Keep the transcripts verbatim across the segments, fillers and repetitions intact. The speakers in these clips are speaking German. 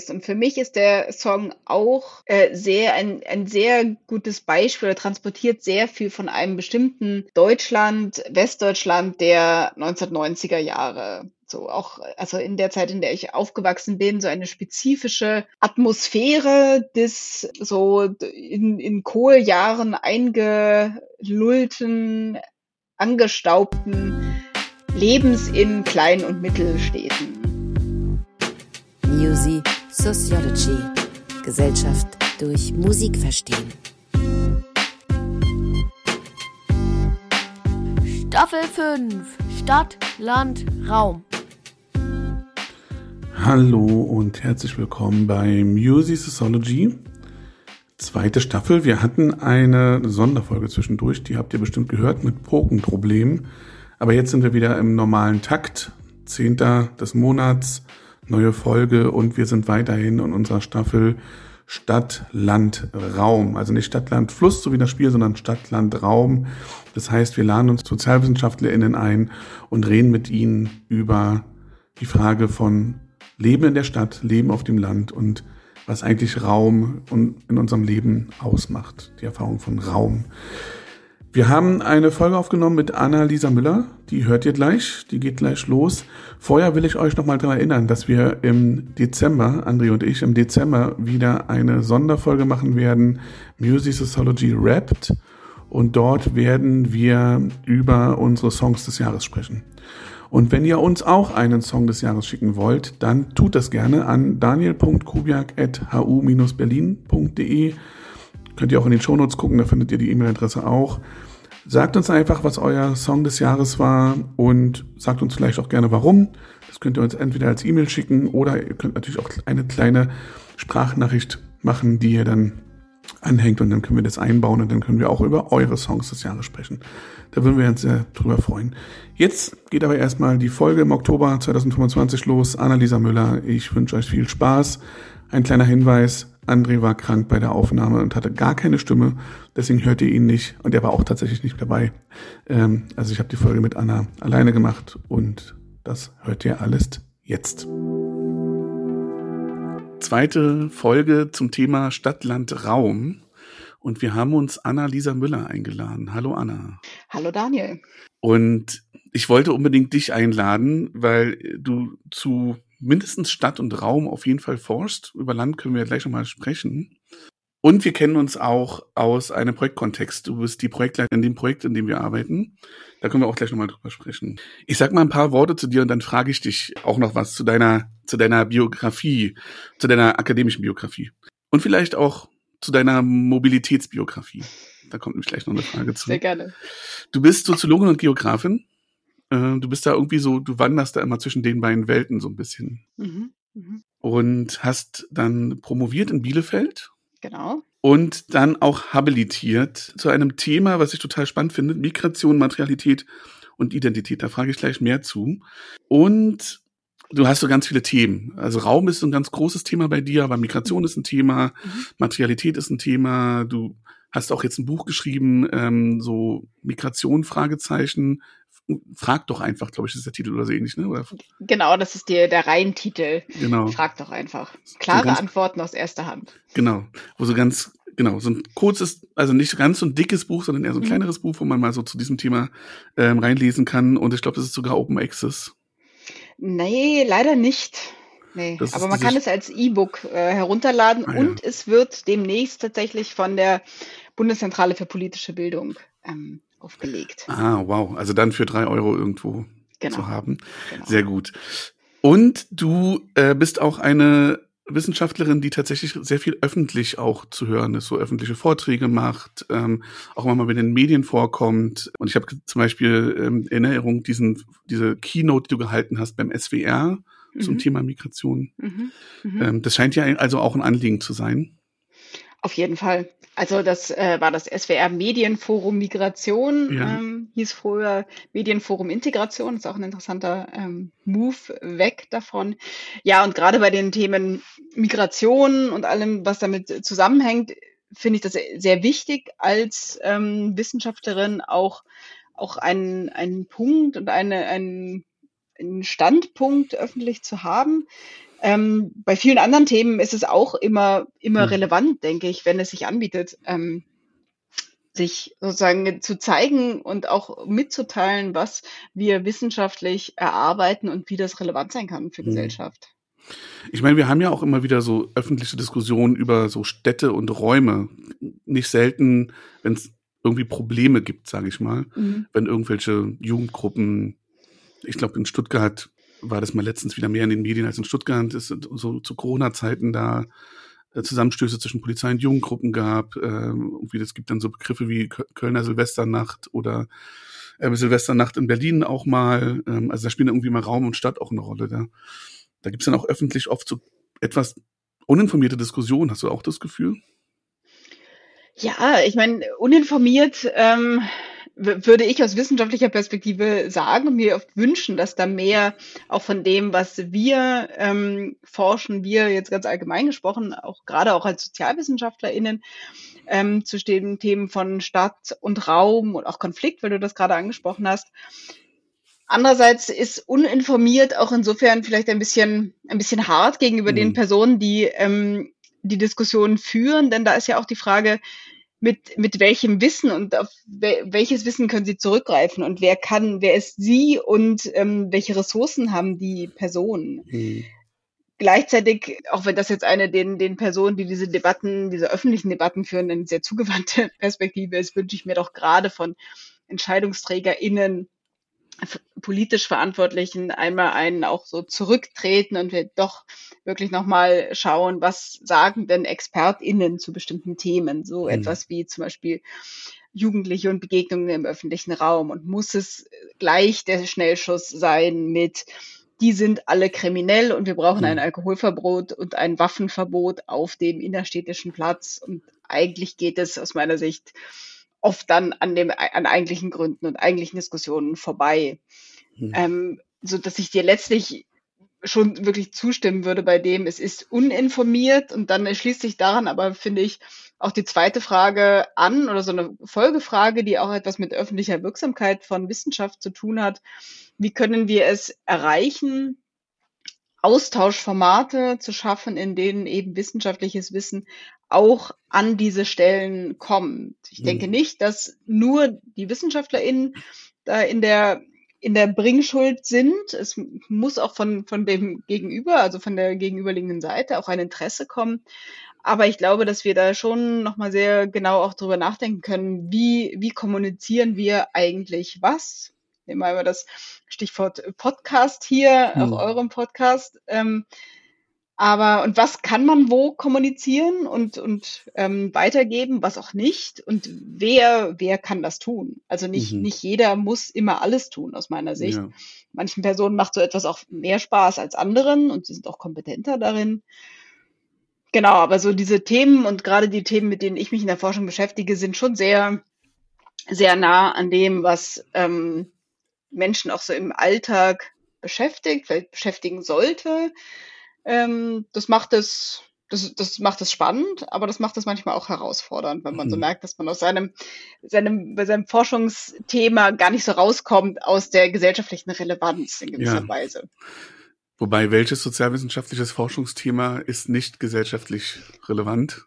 Und für mich ist der Song auch äh, sehr ein, ein sehr gutes Beispiel oder transportiert sehr viel von einem bestimmten Deutschland, Westdeutschland der neunzehnhundertneunziger Jahre. So auch, also in der Zeit, in der ich aufgewachsen bin, so eine spezifische Atmosphäre des so in, in Kohljahren eingelullten, angestaubten Lebens in Klein- und Mittelstädten. Music Sociology. Gesellschaft durch Musik verstehen. Staffel fünf. Stadt, Land, Raum. Hallo und herzlich willkommen bei Music Sociology. Zweite Staffel. Wir hatten eine Sonderfolge zwischendurch, die habt ihr bestimmt gehört, mit Pokenproblemen. Aber jetzt sind wir wieder im normalen Takt. Zehnter des Monats, neue Folge und wir sind weiterhin in unserer Staffel Stadt, Land, Raum. Also nicht Stadt, Land, Fluss, so wie das Spiel, sondern Stadt, Land, Raum. Das heißt, wir laden uns SozialwissenschaftlerInnen ein und reden mit ihnen über die Frage von Leben in der Stadt, Leben auf dem Land und was eigentlich Raum in unserem Leben ausmacht. Die Erfahrung von Raum. Wir haben eine Folge aufgenommen mit Anna-Lisa Müller, die hört ihr gleich, die geht gleich los. Vorher will ich euch nochmal daran erinnern, dass wir im Dezember, André und ich, im Dezember wieder eine Sonderfolge machen werden, Music Sociology Wrapped. Und dort werden wir über unsere Songs des Jahres sprechen. Und wenn ihr uns auch einen Song des Jahres schicken wollt, dann tut das gerne an daniel punkt kubiak at h u bindestrich berlin punkt d e. Könnt ihr auch in den Shownotes gucken, da findet ihr die E-Mail-Adresse auch. Sagt uns einfach, was euer Song des Jahres war und sagt uns vielleicht auch gerne warum. Das könnt ihr uns entweder als E-Mail schicken oder ihr könnt natürlich auch eine kleine Sprachnachricht machen, die ihr dann anhängt und dann können wir das einbauen und dann können wir auch über eure Songs des Jahres sprechen. Da würden wir uns sehr drüber freuen. Jetzt geht aber erstmal die Folge im Oktober zweitausendfünfundzwanzig los. Anna-Lisa Müller, ich wünsche euch viel Spaß. Ein kleiner Hinweis. André war krank bei der Aufnahme und hatte gar keine Stimme, deswegen hört ihr ihn nicht und er war auch tatsächlich nicht dabei. Ähm, also ich habe die Folge mit Anna alleine gemacht und das hört ihr alles jetzt. Zweite Folge zum Thema Stadt, Land, Raum und wir haben uns Anna-Lisa Müller eingeladen. Hallo Anna. Hallo Daniel. Und ich wollte unbedingt dich einladen, weil du zu mindestens Stadt und Raum auf jeden Fall forschst. Über Land können wir gleich nochmal sprechen. Und wir kennen uns auch aus einem Projektkontext. Du bist die Projektleiterin in dem Projekt, in dem wir arbeiten. Da können wir auch gleich nochmal drüber sprechen. Ich sag mal ein paar Worte zu dir und dann frage ich dich auch noch was zu deiner, zu deiner Biografie, zu deiner akademischen Biografie. Und vielleicht auch zu deiner Mobilitätsbiografie. Da kommt nämlich gleich noch eine Frage zu. Sehr gerne. Du bist Soziologin und Geografin. Du bist da irgendwie so, du wanderst da immer zwischen den beiden Welten so ein bisschen. Mhm, mhm. Und hast dann promoviert in Bielefeld. Genau. Und dann auch habilitiert zu einem Thema, was ich total spannend finde, Migration, Materialität und Identität. Da frage ich gleich mehr zu. Und du hast so ganz viele Themen. Also Raum ist so ein ganz großes Thema bei dir, aber Migration ist ein Thema, mhm. Materialität ist ein Thema. Du hast auch jetzt ein Buch geschrieben, ähm, so Migration, Fragezeichen. Frag doch einfach, glaube ich, ist der Titel oder so ähnlich, ne? Oder? Genau, das ist die, der Reihentitel. Genau. Frag doch einfach. Klare so ganz, Antworten aus erster Hand. Genau, wo so ganz, genau, so ein kurzes, also nicht ganz so ein dickes Buch, sondern eher so ein mhm. kleineres Buch, wo man mal so zu diesem Thema ähm, reinlesen kann. Und ich glaube, das ist sogar Open Access. Nee, leider nicht. Nee, das aber man kann es als E-Book äh, herunterladen ah, und ja. es wird demnächst tatsächlich von der Bundeszentrale für politische Bildung ähm, aufgelegt. Ah, wow. Also dann für drei Euro irgendwo genau. zu haben. Genau. Sehr gut. Und du äh, bist auch eine Wissenschaftlerin, die tatsächlich sehr viel öffentlich auch zu hören ist, so öffentliche Vorträge macht, ähm, auch mal bei den Medien vorkommt. Und ich habe zum Beispiel ähm, in Erinnerung diesen, diese Keynote, die du gehalten hast beim S W R mhm. zum Thema Migration. Mhm. Mhm. Ähm, das scheint ja also auch ein Anliegen zu sein. Auf jeden Fall. Also das äh, war das S W R Medienforum Migration, ja. ähm, hieß früher Medienforum Integration, ist auch ein interessanter ähm, Move weg davon. Ja, und gerade bei den Themen Migration und allem, was damit zusammenhängt, finde ich das sehr wichtig, als ähm, Wissenschaftlerin auch, auch einen, einen Punkt und eine, einen, einen Standpunkt öffentlich zu haben. Ähm, bei vielen anderen Themen ist es auch immer, immer Hm. relevant, denke ich, wenn es sich anbietet, ähm, sich sozusagen zu zeigen und auch mitzuteilen, was wir wissenschaftlich erarbeiten und wie das relevant sein kann für Hm. Gesellschaft. Ich meine, wir haben ja auch immer wieder so öffentliche Diskussionen über so Städte und Räume. Nicht selten, wenn es irgendwie Probleme gibt, sage ich mal. Mhm. Wenn irgendwelche Jugendgruppen, ich glaube in Stuttgart war das mal letztens wieder mehr in den Medien als in Stuttgart, ist so zu Corona-Zeiten da äh, Zusammenstöße zwischen Polizei und Jugendgruppen gab. Äh, irgendwie, es gibt dann so Begriffe wie Kö- Kölner Silvesternacht oder äh, Silvesternacht in Berlin auch mal. Ähm, also da spielen irgendwie mal Raum und Stadt auch eine Rolle. Da, da gibt es dann auch öffentlich oft so etwas uninformierte Diskussionen. Hast du auch das Gefühl? Ja, ich meine, uninformiert ähm, w- würde ich aus wissenschaftlicher Perspektive sagen und mir oft wünschen, dass da mehr auch von dem, was wir ähm, forschen, wir jetzt ganz allgemein gesprochen, auch gerade auch als SozialwissenschaftlerInnen, ähm, zu den Themen von Stadt und Raum und auch Konflikt, weil du das gerade angesprochen hast. Andererseits ist uninformiert auch insofern vielleicht ein bisschen, ein bisschen hart gegenüber den Mhm. Personen, die ähm, die Diskussion führen, denn da ist ja auch die Frage, mit, mit welchem Wissen und auf wel, welches Wissen können sie zurückgreifen und wer kann, wer ist sie und ähm, welche Ressourcen haben die Personen. Mhm. Gleichzeitig, auch wenn das jetzt eine den, den Personen, die diese Debatten, diese öffentlichen Debatten führen, eine sehr zugewandte Perspektive ist, wünsche ich mir doch gerade von EntscheidungsträgerInnen, f- politisch Verantwortlichen einmal einen auch so zurücktreten und wir doch wirklich nochmal schauen, was sagen denn ExpertInnen zu bestimmten Themen, so Mhm. etwas wie zum Beispiel Jugendliche und Begegnungen im öffentlichen Raum und muss es gleich der Schnellschuss sein mit die sind alle kriminell und wir brauchen ein Mhm. Alkoholverbot und ein Waffenverbot auf dem innerstädtischen Platz. Und eigentlich geht es aus meiner Sicht oft dann an dem, an eigentlichen Gründen und eigentlichen Diskussionen vorbei. Mhm. Ähm, so dass ich dir letztlich schon wirklich zustimmen würde bei dem, es ist uninformiert und dann schließt sich daran aber, finde ich, auch die zweite Frage an oder so eine Folgefrage, die auch etwas mit öffentlicher Wirksamkeit von Wissenschaft zu tun hat. Wie können wir es erreichen, Austauschformate zu schaffen, in denen eben wissenschaftliches Wissen auch an diese Stellen kommt? Ich denke Mhm. nicht, dass nur die WissenschaftlerInnen da in der in der Bringschuld sind. Es muss auch von, von dem Gegenüber, also von der gegenüberliegenden Seite, auch ein Interesse kommen. Aber ich glaube, dass wir da schon nochmal sehr genau auch drüber nachdenken können, wie, wie kommunizieren wir eigentlich was? Nehmen wir mal das Stichwort Podcast hier, auch Mhm. eurem Podcast. Ähm, aber und was kann man wo kommunizieren und, und ähm, weitergeben, was auch nicht? Und wer, wer kann das tun? Also nicht, Mhm. nicht jeder muss immer alles tun, aus meiner Sicht. Ja. Manchen Personen macht so etwas auch mehr Spaß als anderen und sie sind auch kompetenter darin. Genau, aber so diese Themen und gerade die Themen, mit denen ich mich in der Forschung beschäftige, sind schon sehr, sehr nah an dem, was ähm, Menschen auch so im Alltag beschäftigt, vielleicht beschäftigen sollte. Ähm, das macht es, das, das macht es spannend, aber das macht es manchmal auch herausfordernd, wenn man so Mhm. merkt, dass man aus seinem, seinem, bei seinem Forschungsthema gar nicht so rauskommt aus der gesellschaftlichen Relevanz in gewisser Ja. Weise. Wobei, welches sozialwissenschaftliches Forschungsthema ist nicht gesellschaftlich relevant?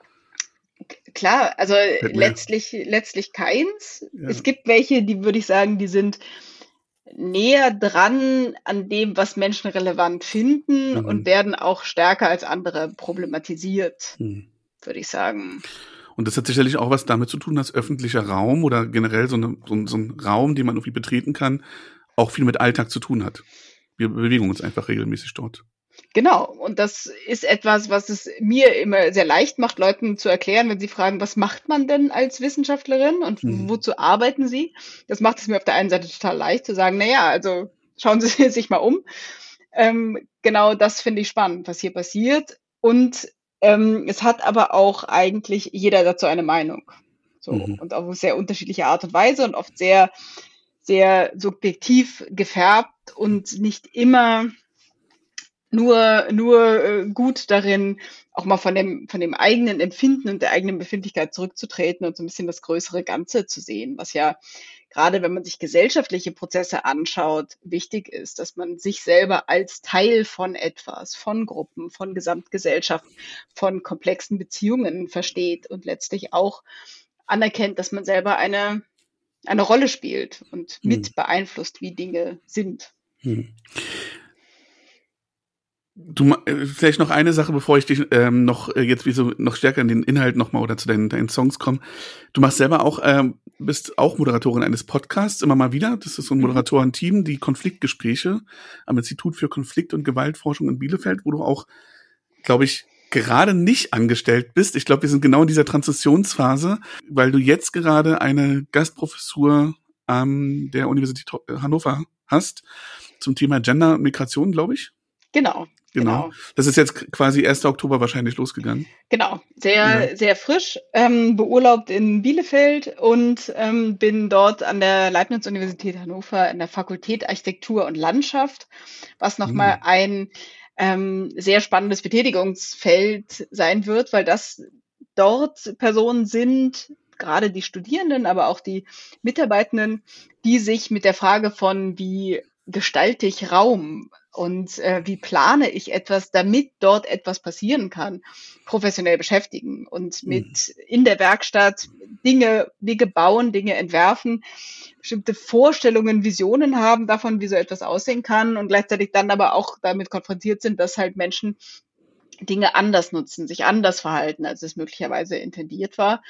Klar, also Fällt mir. letztlich, letztlich keins. Ja. Es gibt welche, die würde ich sagen, die sind näher dran an dem, was Menschen relevant finden Mhm. und werden auch stärker als andere problematisiert, Mhm. würde ich sagen. Und das hat sicherlich auch was damit zu tun, dass öffentlicher Raum oder generell so, eine, so, ein- so ein Raum, den man irgendwie betreten kann, auch viel mit Alltag zu tun hat. Wir bewegen uns einfach regelmäßig dort. Genau, und das ist etwas, was es mir immer sehr leicht macht, Leuten zu erklären, wenn sie fragen, was macht man denn als Wissenschaftlerin und Mhm. wozu arbeiten sie? Das macht es mir auf der einen Seite total leicht zu sagen, naja, also schauen Sie sich mal um. Ähm, genau das finde ich spannend, was hier passiert. Und ähm, es hat aber auch eigentlich jeder dazu eine Meinung. So, Mhm. und auf sehr unterschiedliche Art und Weise und oft sehr, sehr subjektiv gefärbt und nicht immer nur, nur äh, gut darin, auch mal von dem, von dem eigenen Empfinden und der eigenen Befindlichkeit zurückzutreten und so ein bisschen das größere Ganze zu sehen, was ja gerade wenn man sich gesellschaftliche Prozesse anschaut, wichtig ist, dass man sich selber als Teil von etwas, von Gruppen, von Gesamtgesellschaft, von komplexen Beziehungen versteht und letztlich auch anerkennt, dass man selber eine, eine Rolle spielt und Hm. mit beeinflusst, wie Dinge sind. Hm. Du, ma- äh, vielleicht noch eine Sache, bevor ich dich ähm, noch äh, jetzt wie so noch stärker in den Inhalt nochmal oder zu deinen, deinen Songs komme. Du machst selber auch, ähm, bist auch Moderatorin eines Podcasts, immer mal wieder. Das ist so ein Mhm. Moderatorenteam, die Konfliktgespräche am Institut für Konflikt- und Gewaltforschung in Bielefeld, wo du auch, glaube ich, gerade nicht angestellt bist. Ich glaube, wir sind genau in dieser Transitionsphase, weil du jetzt gerade eine Gastprofessur an der Universität Hannover hast zum Thema Gender und Migration, glaube ich. Genau. Genau. Genau. Das ist jetzt quasi erster Oktober wahrscheinlich losgegangen. Genau, sehr, Ja. sehr frisch, ähm, beurlaubt in Bielefeld und ähm, bin dort an der Leibniz-Universität Hannover in der Fakultät Architektur und Landschaft, was nochmal Hm. ein ähm, sehr spannendes Betätigungsfeld sein wird, weil das dort Personen sind, gerade die Studierenden, aber auch die Mitarbeitenden, die sich mit der Frage von, wie gestalte ich Raum und äh, wie plane ich etwas, damit dort etwas passieren kann, professionell beschäftigen und mit in der Werkstatt Dinge, Dinge bauen, Dinge entwerfen, bestimmte Vorstellungen, Visionen haben davon, wie so etwas aussehen kann und gleichzeitig dann aber auch damit konfrontiert sind, dass halt Menschen Dinge anders nutzen, sich anders verhalten, als es möglicherweise intendiert war.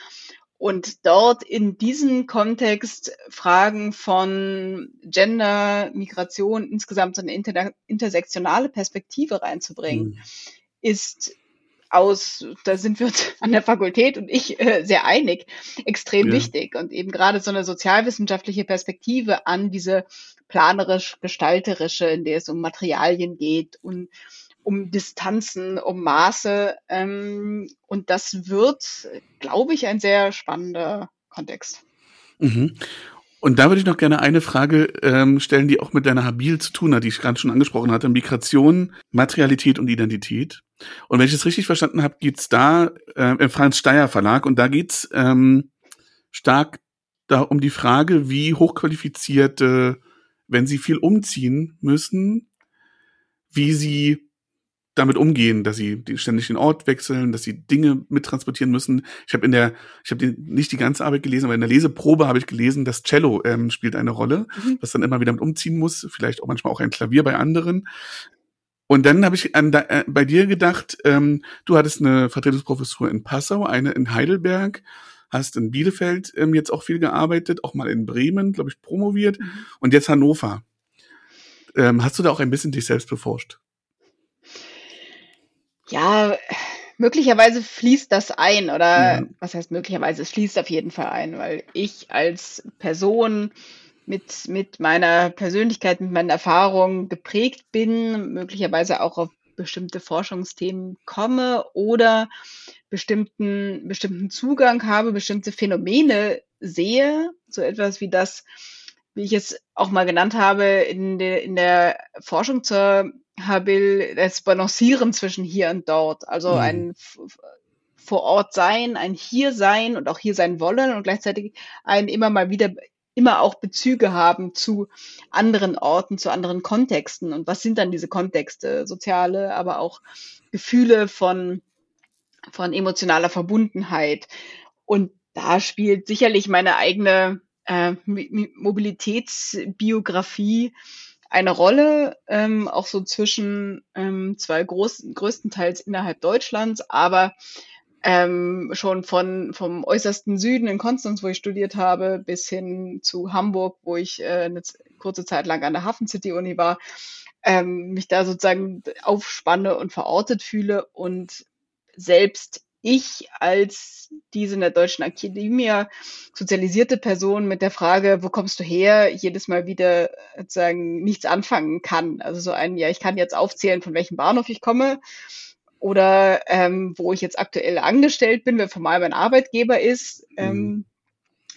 Und dort in diesen Kontext Fragen von Gender, Migration, insgesamt so eine inter intersektionale Perspektive reinzubringen, Hm. ist aus, da sind wir uns an der Fakultät und ich äh, sehr einig, extrem Ja. wichtig. Und eben gerade so eine sozialwissenschaftliche Perspektive an diese planerisch-gestalterische, in der es um Materialien geht und um Distanzen, um Maße. Ähm, und das wird, glaube ich, ein sehr spannender Kontext. Mhm. Und da würde ich noch gerne eine Frage ähm, stellen, die auch mit deiner Habil zu tun hat, die ich gerade schon angesprochen hatte. Migration, Materialität und Identität. Und wenn ich es richtig verstanden habe, geht's da äh, im Franz Steyr Verlag und da geht's ähm, stark da um die Frage, wie hochqualifizierte, wenn sie viel umziehen müssen, wie sie damit umgehen, dass sie die ständig den Ort wechseln, dass sie Dinge mittransportieren müssen. Ich habe in der, ich habe nicht die ganze Arbeit gelesen, aber in der Leseprobe habe ich gelesen, dass Cello ähm, spielt eine Rolle, Mhm. das dann immer wieder mit umziehen muss, vielleicht auch manchmal auch ein Klavier bei anderen. Und dann habe ich an da, äh, bei dir gedacht, ähm, du hattest eine Vertretungsprofessur in Passau, eine in Heidelberg, hast in Bielefeld ähm, jetzt auch viel gearbeitet, auch mal in Bremen, glaube ich, promoviert Mhm. und jetzt Hannover. Ähm, hast du da auch ein bisschen dich selbst beforscht? Ja, möglicherweise fließt das ein oder Ja. was heißt möglicherweise? Es fließt auf jeden Fall ein, weil ich als Person mit, mit meiner Persönlichkeit, mit meinen Erfahrungen geprägt bin, möglicherweise auch auf bestimmte Forschungsthemen komme oder bestimmten, bestimmten Zugang habe, bestimmte Phänomene sehe, so etwas wie das, wie ich es auch mal genannt habe, in der, in der Forschung zur Habil, das Balancieren zwischen hier und dort. Also Mhm. ein f- f- vor Ort sein, ein hier sein und auch hier sein wollen und gleichzeitig ein immer mal wieder, immer auch Bezüge haben zu anderen Orten, zu anderen Kontexten. Und was sind dann diese Kontexte? Soziale, aber auch Gefühle von, von emotionaler Verbundenheit. Und da spielt sicherlich meine eigene äh, Mi- Mi- Mobilitätsbiografie eine Rolle, ähm, auch so zwischen ähm, zwei großen, größtenteils innerhalb Deutschlands, aber ähm, schon von vom äußersten Süden in Konstanz, wo ich studiert habe, bis hin zu Hamburg, wo ich äh, eine z- kurze Zeit lang an der Hafen City Uni war, ähm, mich da sozusagen aufspanne und verortet fühle und selbst ich als diese in der deutschen Akademie sozialisierte Person mit der Frage, wo kommst du her, jedes Mal wieder sozusagen nichts anfangen kann. Also so ein, ja, ich kann jetzt aufzählen, von welchem Bahnhof ich komme oder ähm, wo ich jetzt aktuell angestellt bin, wer formal mein Arbeitgeber ist. Mhm. Ähm,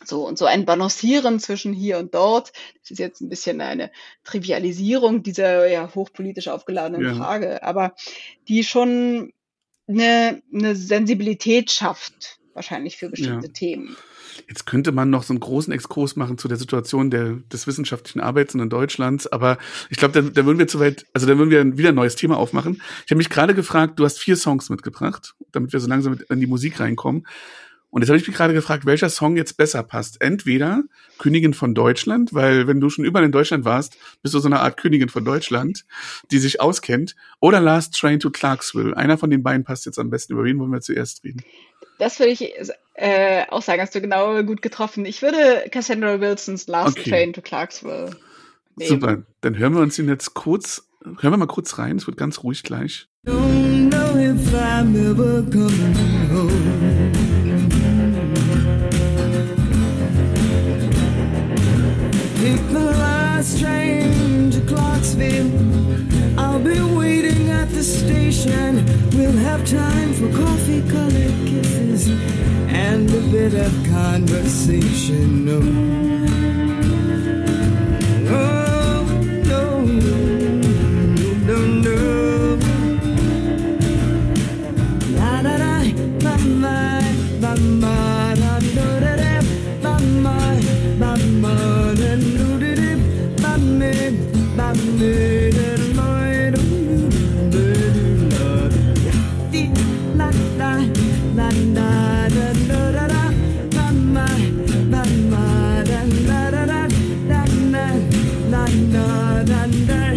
So und so ein Balancieren zwischen hier und dort. Das ist jetzt ein bisschen eine Trivialisierung dieser ja hochpolitisch aufgeladenen Ja, Frage, aber die schon eine 'ne Sensibilität schafft, wahrscheinlich für ja. bestimmte Themen. Jetzt könnte man noch so einen großen Exkurs machen zu der Situation der des wissenschaftlichen Arbeitens in Deutschlands, aber ich glaube, da da würden wir zu weit, also, da würden wir wieder ein neues Thema aufmachen. Ich habe mich gerade gefragt, du hast vier Songs mitgebracht, damit wir so langsam mit in die Musik reinkommen. Und jetzt habe ich mich gerade gefragt, welcher Song jetzt besser passt. Entweder Königin von Deutschland, weil wenn du schon überall in Deutschland warst, bist du so eine Art Königin von Deutschland, die sich auskennt, oder Last Train to Clarksville. Einer von den beiden passt jetzt am besten. Über wen wollen wir zuerst reden? Das würde ich äh, auch sagen, hast du genau gut getroffen. Ich würde Cassandra Wilsons Last Okay, Train to Clarksville super. nehmen. Dann hören wir uns ihn jetzt kurz, hören wir mal kurz rein. Es wird ganz ruhig gleich. Don't know if I'm ever coming home. Take the last train to Clarksville. I'll be waiting at the station. We'll have time for coffee-colored kisses and a bit of conversation. No, no, no, no, no. La da da, ba ma, ba ma, da do da da, ba ma, ba ma, da do da da, ba me, ba me, da ma, do da da, di la la la la da do da da, ba ma, ba ma, da da da da, da na, la la da da.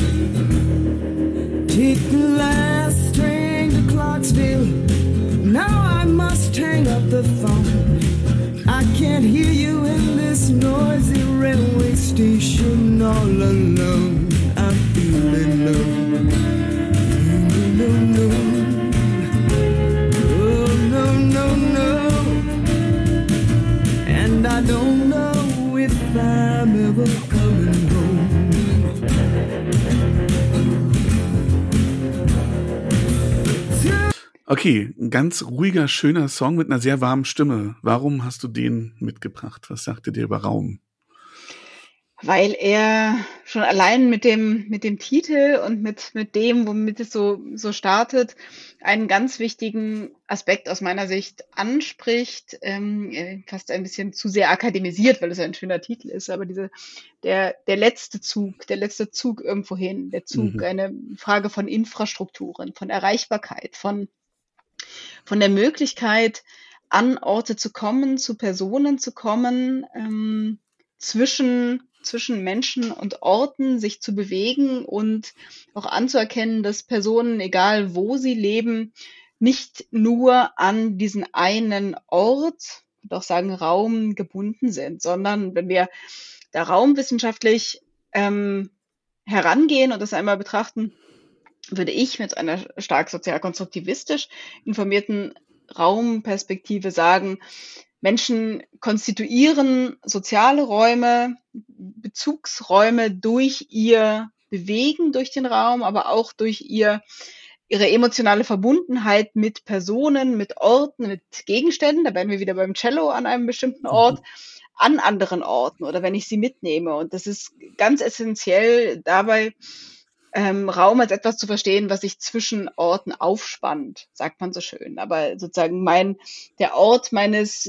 Take the last train to Clarksville. Now I must hang up the phone. I can't hear you in this noisy railway station all alone. I'm feeling low. No, no, oh, no, no, no. And I don't know if I'm ever coming home. Okay, ein ganz ruhiger, schöner Song mit einer sehr warmen Stimme. Warum hast du den mitgebracht? Was sagt er dir über Raum? Weil er schon allein mit dem, mit dem Titel und mit, mit dem, womit es so, so startet, einen ganz wichtigen Aspekt aus meiner Sicht anspricht, ähm, äh, fast ein bisschen zu sehr akademisiert, weil es ein schöner Titel ist, aber diese, der, der letzte Zug, der letzte Zug irgendwo hin, der Zug, Mhm. eine Frage von Infrastrukturen, von Erreichbarkeit, von, von der Möglichkeit, an Orte zu kommen, zu Personen zu kommen, ähm, zwischen, zwischen Menschen und Orten sich zu bewegen und auch anzuerkennen, dass Personen, egal wo sie leben, nicht nur an diesen einen Ort, ich würde auch sagen Raum, gebunden sind, sondern wenn wir da raumwissenschaftlich ähm, herangehen und das einmal betrachten, würde ich mit einer stark sozialkonstruktivistisch informierten Raumperspektive sagen, Menschen konstituieren soziale Räume, Bezugsräume durch ihr Bewegen durch den Raum, aber auch durch ihr, ihre emotionale Verbundenheit mit Personen, mit Orten, mit Gegenständen. Da wären wir wieder beim Cello an einem bestimmten Ort, an anderen Orten oder wenn ich sie mitnehme. Und das ist ganz essentiell dabei, ähm, Raum als etwas zu verstehen, was sich zwischen Orten aufspannt, sagt man so schön. Aber sozusagen mein, der Ort meines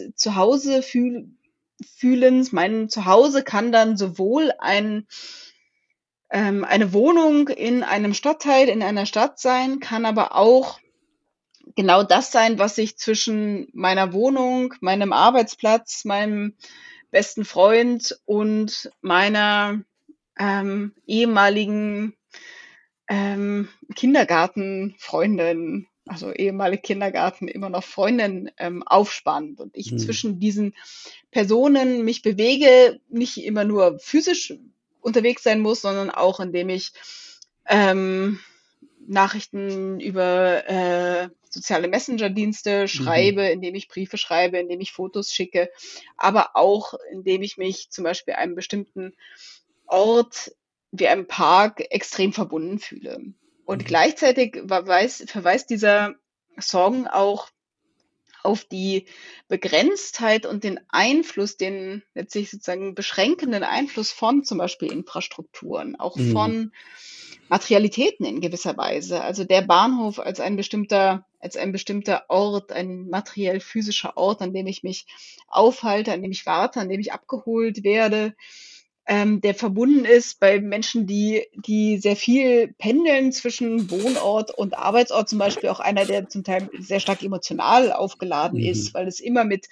Zuhause-Fühlens, mein Zuhause kann dann sowohl ein, ähm, eine Wohnung in einem Stadtteil, in einer Stadt sein, kann aber auch genau das sein, was sich zwischen meiner Wohnung, meinem Arbeitsplatz, meinem besten Freund und meiner ähm, ehemaligen ähm, Kindergartenfreundin, also ehemalige Kindergarten, immer noch Freundin, ähm, aufspannt und ich Mhm. zwischen diesen Personen mich bewege, nicht immer nur physisch unterwegs sein muss, sondern auch indem ich ähm, Nachrichten über äh, soziale Messenger-Dienste schreibe, Mhm. indem ich Briefe schreibe, indem ich Fotos schicke, aber auch indem ich mich zum Beispiel einem bestimmten Ort wie einem Park extrem verbunden fühle. Und Mhm. gleichzeitig verweist, verweist dieser Song auch auf die Begrenztheit und den Einfluss, den letztlich sozusagen beschränkenden Einfluss von zum Beispiel Infrastrukturen, auch Mhm. von Materialitäten in gewisser Weise. Also der Bahnhof als ein bestimmter, als ein bestimmter Ort, ein materiell physischer Ort, an dem ich mich aufhalte, an dem ich warte, an dem ich abgeholt werde, ähm, der verbunden ist bei Menschen, die, die sehr viel pendeln zwischen Wohnort und Arbeitsort, zum Beispiel auch einer, der zum Teil sehr stark emotional aufgeladen Mhm. ist, weil es immer mit,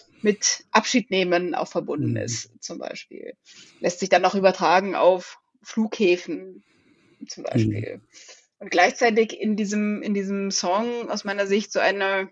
mit Abschiednehmen auch verbunden Mhm. ist, zum Beispiel. Lässt sich dann auch übertragen auf Flughäfen, zum Mhm. Beispiel. Und gleichzeitig in diesem, in diesem Song aus meiner Sicht so eine,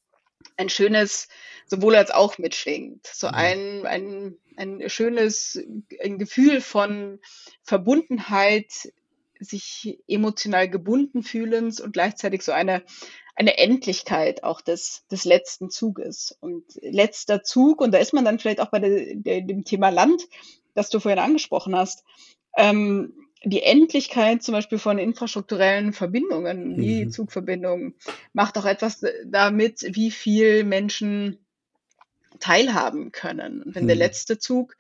ein schönes, sowohl als auch mitschwingt. So Mhm. ein, ein, ein schönes, ein Gefühl von Verbundenheit, sich emotional gebunden fühlens und gleichzeitig so eine, eine Endlichkeit auch des, des letzten Zuges. Und letzter Zug, und da ist man dann vielleicht auch bei der, der, dem Thema Land, das du vorhin angesprochen hast, ähm, die Endlichkeit zum Beispiel von infrastrukturellen Verbindungen, wie Mhm. Zugverbindungen, macht auch etwas damit, wie viel Menschen teilhaben können. Und wenn der Mhm. letzte Zug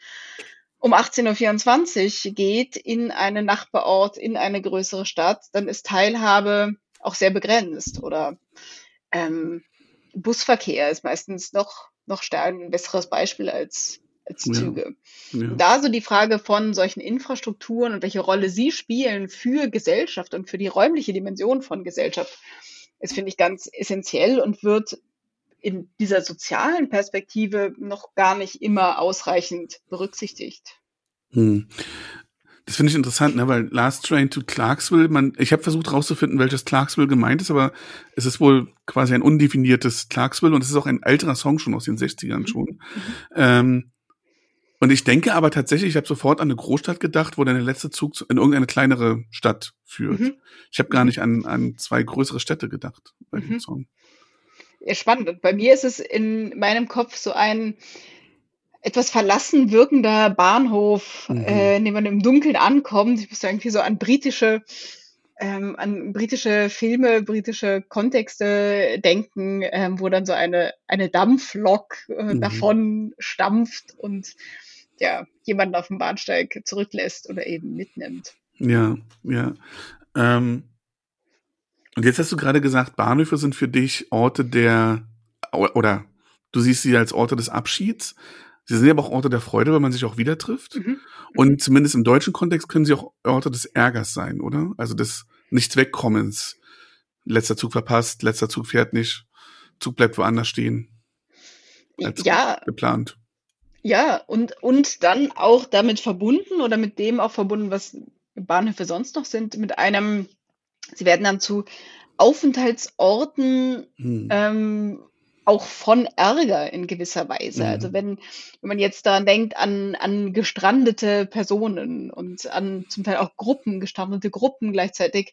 um achtzehn Uhr vierundzwanzig geht in einen Nachbarort, in eine größere Stadt, dann ist Teilhabe auch sehr begrenzt. Oder ähm, Busverkehr ist meistens noch, noch stärker ein besseres Beispiel als, als Ja. Züge. Ja. Und da so die Frage von solchen Infrastrukturen und welche Rolle sie spielen für Gesellschaft und für die räumliche Dimension von Gesellschaft, ist, finde ich, ganz essentiell und wird in dieser sozialen Perspektive noch gar nicht immer ausreichend berücksichtigt. Hm. Das finde ich interessant, ne, weil Last Train to Clarksville, man, ich habe versucht rauszufinden, welches Clarksville gemeint ist, aber es ist wohl quasi ein undefiniertes Clarksville und es ist auch ein älterer Song schon aus den sechzigern schon. Mhm. Ähm, und ich denke aber tatsächlich, ich habe sofort an eine Großstadt gedacht, wo dann der letzte Zug zu- in irgendeine kleinere Stadt führt. Mhm. Ich habe gar Mhm. nicht an, an zwei größere Städte gedacht bei dem Mhm. Song. Ja, spannend. Und bei mir ist es in meinem Kopf so ein etwas verlassen wirkender Bahnhof, Mhm. äh, in dem man im Dunkeln ankommt. Ich muss da irgendwie so an britische, ähm, an britische Filme, britische Kontexte denken, ähm, wo dann so eine, eine Dampflok äh, Mhm. davon stampft und ja, jemanden auf dem Bahnsteig zurücklässt oder eben mitnimmt. Ja, ja. Ähm, und jetzt hast du gerade gesagt, Bahnhöfe sind für dich Orte der, oder du siehst sie als Orte des Abschieds. Sie sind aber auch Orte der Freude, weil man sich auch wieder trifft. Mhm. Und zumindest im deutschen Kontext können sie auch Orte des Ärgers sein, oder? Also des Nichts-Wegkommens. Letzter Zug verpasst, letzter Zug fährt nicht, Zug bleibt woanders stehen als Ja, geplant. ja, und, und dann auch damit verbunden oder mit dem auch verbunden, was Bahnhöfe sonst noch sind, mit einem, sie werden dann zu Aufenthaltsorten, Hm. ähm, auch von Ärger in gewisser Weise. Mhm. Also wenn, wenn man jetzt daran denkt, an, an gestrandete Personen und an zum Teil auch Gruppen, gestrandete Gruppen gleichzeitig,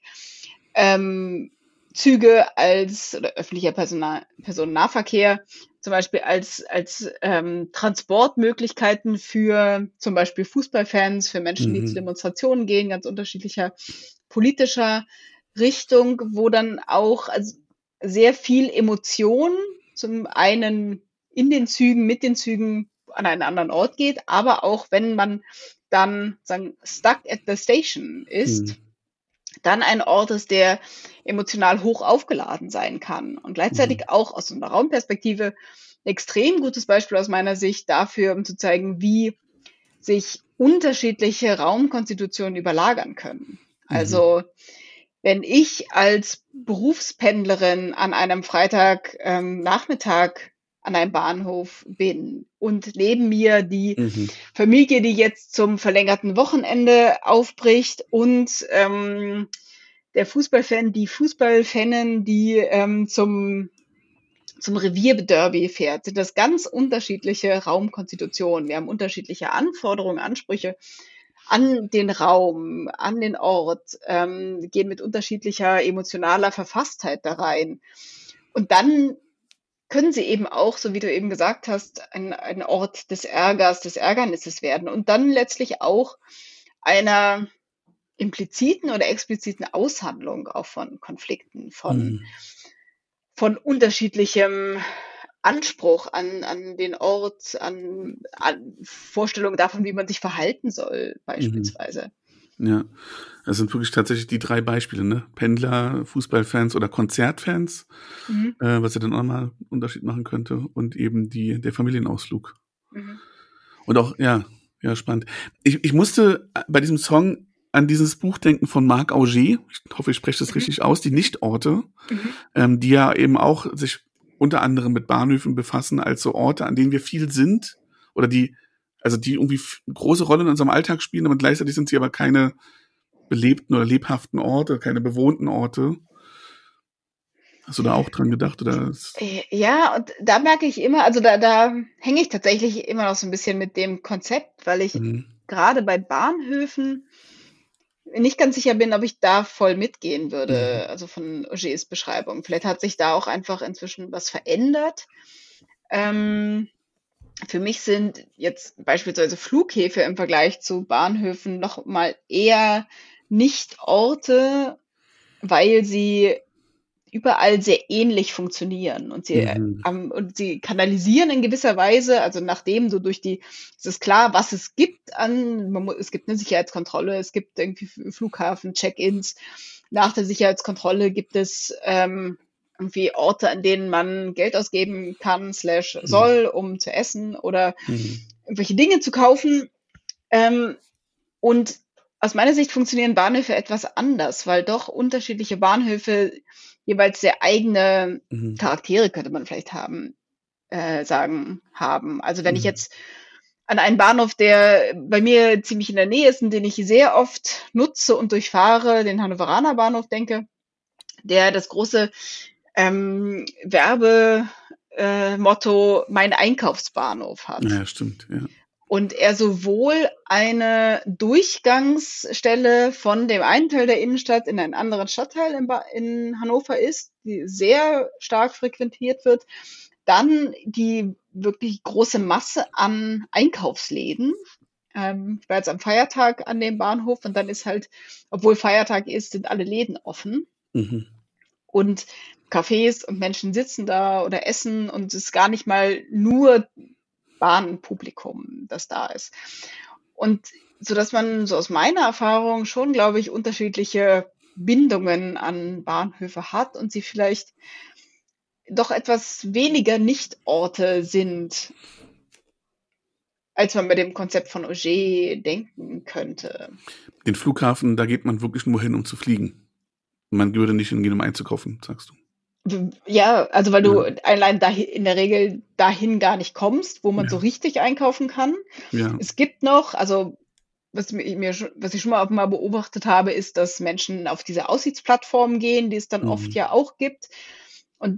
ähm, Züge als oder öffentlicher Personal, Personennahverkehr zum Beispiel als, als ähm, Transportmöglichkeiten für zum Beispiel Fußballfans, für Menschen, die zu Mhm. Demonstrationen gehen, ganz unterschiedlicher politischer Richtung, wo dann auch also sehr viel Emotion zum einen in den Zügen, mit den Zügen an einen anderen Ort geht, aber auch wenn man dann sagen, stuck at the station ist, Hm. dann ein Ort ist, der emotional hoch aufgeladen sein kann und gleichzeitig Mhm. auch aus so einer Raumperspektive ein extrem gutes Beispiel aus meiner Sicht dafür, um zu zeigen, wie sich unterschiedliche Raumkonstitutionen überlagern können. Mhm. Also wenn ich als Berufspendlerin an einem Freitag ähm, Nachmittag an einem Bahnhof bin und neben mir die Mhm. Familie, die jetzt zum verlängerten Wochenende aufbricht und ähm, der Fußballfan, die Fußballfanin, die ähm, zum, zum Revierderby fährt, sind das ganz unterschiedliche Raumkonstitutionen. Wir haben unterschiedliche Anforderungen, Ansprüche an den Raum, an den Ort, ähm, gehen mit unterschiedlicher emotionaler Verfasstheit da rein. Und dann können sie eben auch, so wie du eben gesagt hast, ein, ein Ort des Ärgers, des Ärgernisses werden und dann letztlich auch einer impliziten oder expliziten Aushandlung auch von Konflikten, von, Mhm. von unterschiedlichem Anspruch an, an den Ort, an, an Vorstellungen davon, wie man sich verhalten soll, beispielsweise. Ja, das sind wirklich tatsächlich die drei Beispiele, ne? Pendler, Fußballfans oder Konzertfans, Mhm. äh, was ja dann auch mal einen Unterschied machen könnte, und eben die der Familienausflug. Mhm. Und auch, ja, ja, spannend. Ich, ich musste bei diesem Song an dieses Buch denken von Marc Augé, ich hoffe, ich spreche das Mhm. richtig aus, die Nichtorte, Mhm. ähm, die ja eben auch sich unter anderem mit Bahnhöfen befassen als so Orte, an denen wir viel sind, oder die, also die irgendwie f- eine große Rolle in unserem Alltag spielen, aber gleichzeitig sind sie aber keine belebten oder lebhaften Orte, keine bewohnten Orte. Hast du da auch dran gedacht? Oder? ist- Äh, Ja, und da merke ich immer, also da, da hänge ich tatsächlich immer noch so ein bisschen mit dem Konzept, weil ich Mhm. gerade bei Bahnhöfen nicht ganz sicher bin, ob ich da voll mitgehen Mhm. würde, also von Augers Beschreibung. Vielleicht hat sich da auch einfach inzwischen was verändert. Ähm, für mich sind jetzt beispielsweise Flughäfen im Vergleich zu Bahnhöfen noch mal eher nicht Orte, weil sie überall sehr ähnlich funktionieren und sie äh, Mhm. am und sie kanalisieren in gewisser Weise, also nachdem so durch die es ist klar, was es gibt an man mu es gibt eine Sicherheitskontrolle, es gibt irgendwie F Flughafen, Check-ins. Nach der Sicherheitskontrolle gibt es, ähm, irgendwie Orte, an denen man Geld ausgeben kann slash Mhm. soll, um zu essen oder Mhm. irgendwelche Dinge zu kaufen. Ähm, und aus meiner Sicht funktionieren Bahnhöfe etwas anders, weil doch unterschiedliche Bahnhöfe jeweils sehr eigene Mhm. Charaktere, könnte man vielleicht haben, äh, sagen, haben. Also wenn ich Mhm. jetzt an einen Bahnhof, der bei mir ziemlich in der Nähe ist und den ich sehr oft nutze und durchfahre, den Hannoveraner Bahnhof denke, der das große ähm, Werbemotto äh, Motto Mein Einkaufsbahnhof hat. Ja, stimmt, ja. Und er sowohl eine Durchgangsstelle von dem einen Teil der Innenstadt in einen anderen Stadtteil in, ba in Hannover ist, die sehr stark frequentiert wird, dann die wirklich große Masse an Einkaufsläden. Ähm, ich war jetzt am Feiertag an dem Bahnhof und dann ist halt, obwohl Feiertag ist, sind alle Läden offen Mhm. und Cafés und Menschen sitzen da oder essen und es ist gar nicht mal nur Bahnpublikum, das da ist. Und so dass man so aus meiner Erfahrung schon, glaube ich, unterschiedliche Bindungen an Bahnhöfe hat und sie vielleicht doch etwas weniger Nichtorte sind, als man bei dem Konzept von Auger denken könnte. Den Flughafen, da geht man wirklich nur hin, um zu fliegen. Man würde nicht hingehen, um einzukaufen, sagst du. Ja, also weil du Ja, allein dahin, in der Regel dahin gar nicht kommst, wo man so ja, richtig einkaufen kann. ja. Es gibt noch, also was mir, mir schon, was ich schon mal, mal beobachtet habe, ist, dass Menschen auf diese Aussichtsplattformen gehen, die es dann oft Mhm. ja auch gibt. Und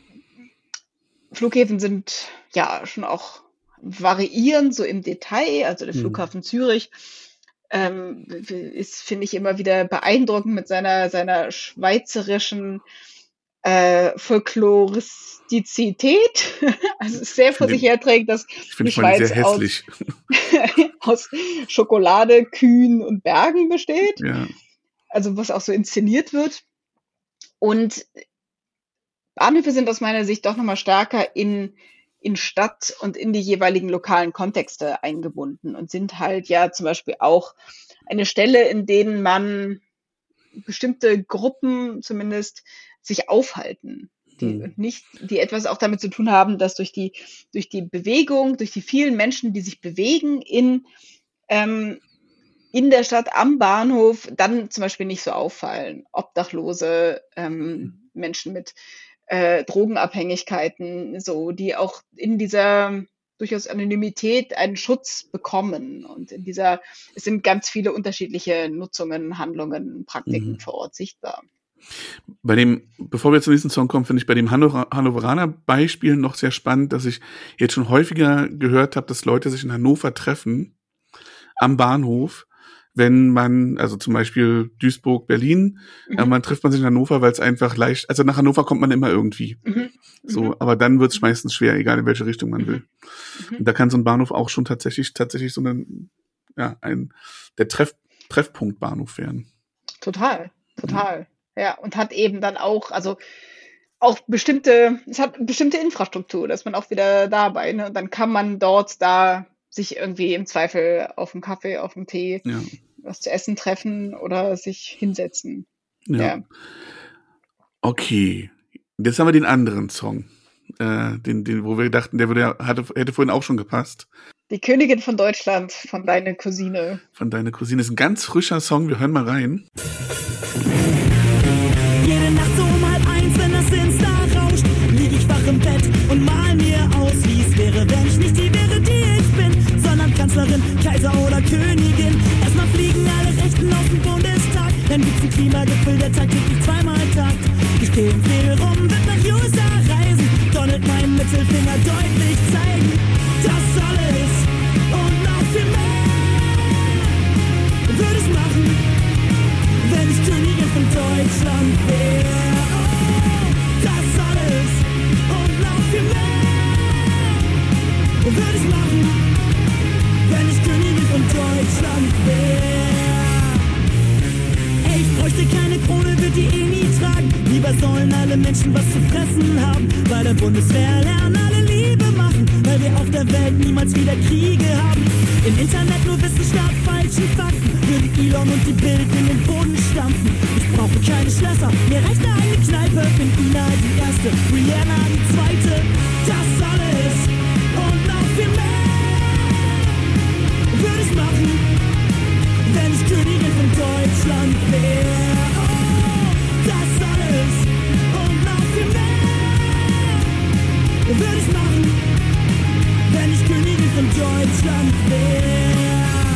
Flughäfen sind ja schon auch variierend, so im Detail. Also der Mhm. Flughafen Zürich ähm, ist, finde ich, immer wieder beeindruckend mit seiner, seiner schweizerischen äh, Folkloristizität. Also es sehr Ich vor finde sich ihn, herträgt, dass ich finde die ihn vor allem sehr Schweiz aus, hässlich. aus Schokolade, Kühen und Bergen besteht. Ja. Also was auch so inszeniert wird. Und Bahnhöfe sind aus meiner Sicht doch nochmal stärker in, in Stadt und in die jeweiligen lokalen Kontexte eingebunden und sind halt ja zum Beispiel auch eine Stelle, in denen man bestimmte Gruppen zumindest sich aufhalten, die Mhm. und nicht, die etwas auch damit zu tun haben, dass durch die, durch die Bewegung, durch die vielen Menschen, die sich bewegen in, ähm, in der Stadt am Bahnhof, dann zum Beispiel nicht so auffallen. Obdachlose, ähm, Menschen mit äh, Drogenabhängigkeiten, so, die auch in dieser durchaus Anonymität einen Schutz bekommen. Und in dieser, es sind ganz viele unterschiedliche Nutzungen, Handlungen, Praktiken Mhm. vor Ort sichtbar. Bei dem, bevor wir zum nächsten Song kommen, finde ich bei dem Hanno- Hannoveraner Beispiel noch sehr spannend, dass ich jetzt schon häufiger gehört habe, dass Leute sich in Hannover treffen, am Bahnhof, wenn man, also zum Beispiel Duisburg, Berlin, äh, Mhm, man trifft man sich in Hannover, weil es einfach leicht, also nach Hannover kommt man immer irgendwie. mhm, So, mhm, aber dann wird es mhm, meistens schwer, egal in welche Richtung man mhm, will. mhm. Und da kann so ein Bahnhof auch schon tatsächlich, tatsächlich so ein, ja, ein, der Treff, Treffpunktbahnhof werden. Total, Ja. total. Ja, und hat eben dann auch, also auch bestimmte, es hat bestimmte Infrastruktur, dass man auch wieder dabei, ne? Und dann kann man dort da sich irgendwie im Zweifel auf einen Kaffee, auf einen Tee, Ja, was zu essen treffen oder sich hinsetzen. ja. Ja. Okay. Jetzt haben wir den anderen Song, äh, den, den, wo wir dachten, der würde, ja- hatte, hätte vorhin auch schon gepasst. Die Königin von Deutschland von deiner Cousine. Von deiner Cousine. Ist ein ganz frischer Song. Wir hören mal rein. Jede Nacht so um halb eins, wenn das Insta rauscht, lieg ich wach im Bett und mal mir aus, wie es wäre, wenn ich nicht die wäre, die ich bin, sondern Kanzlerin, Kaiser oder Königin. Erstmal fliegen alle Rechten auf den Bundestag, dann gibt's einen Klimagipfel, der tagtäglich zweimal tagt. Ich geh im Fegel rum, wird nach U S A reisen, Donald meinen Mittelfinger deutlich zeigen. Das alles und noch viel mehr würde ich machen, wenn ich Königin von Deutschland wäre. Oh, das alles und noch viel mehr würde ich machen, wenn ich Königin von Deutschland wäre. Ey, ich bräuchte keine Krone, würd die eh nie tragen. Lieber sollen alle Menschen was zu fressen haben. Bei der Bundeswehr lernen alle Liebe machen, weil wir auf der Welt niemals wieder Kriege haben. Im Internet nur Wissenschaft, falschen Fakten, würden Elon und die Bild in den Boden stampfen. Ich brauche keine Schlösser, mir reicht eine eigene Kneipe. Bin Ina die erste, Rihanna die zweite. Das alles und noch viel mehr würde ich machen, wenn ich Königin von Deutschland wäre. Oh, das alles und noch viel mehr würde ich machen, wenn ich Königin von Deutschland wäre.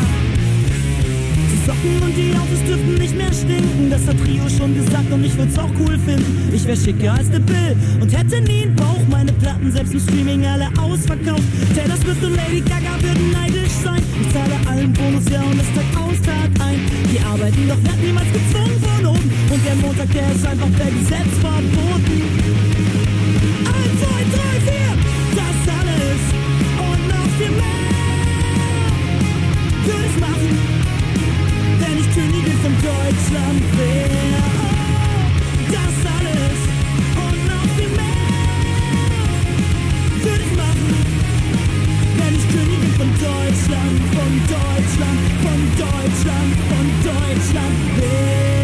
Die Socken und die Autos dürften nicht mehr stinken, das hat Rio schon gesagt und ich würd's auch cool finden. Ich wär schicker als der Bill und hätte nie einen Bauch, meine Platten selbst im Streaming alle ausverkauft. Taylor Swift und Lady Gaga würden neidisch sein. Ich zahle allen Bonus, ja, und das Tag aus, Tag ein. Die arbeiten doch werden niemals gezwungen von oben und der Montag, der ist einfach per Gesetz verboten. Eins, zwei, drei, vier, das alles und noch viel mehr würde ich machen, wenn ich Königin von Deutschland wäre. Oh, das alles und noch viel mehr würde ich machen, wenn ich Königin von Deutschland, von Deutschland, von Deutschland, von Deutschland wäre.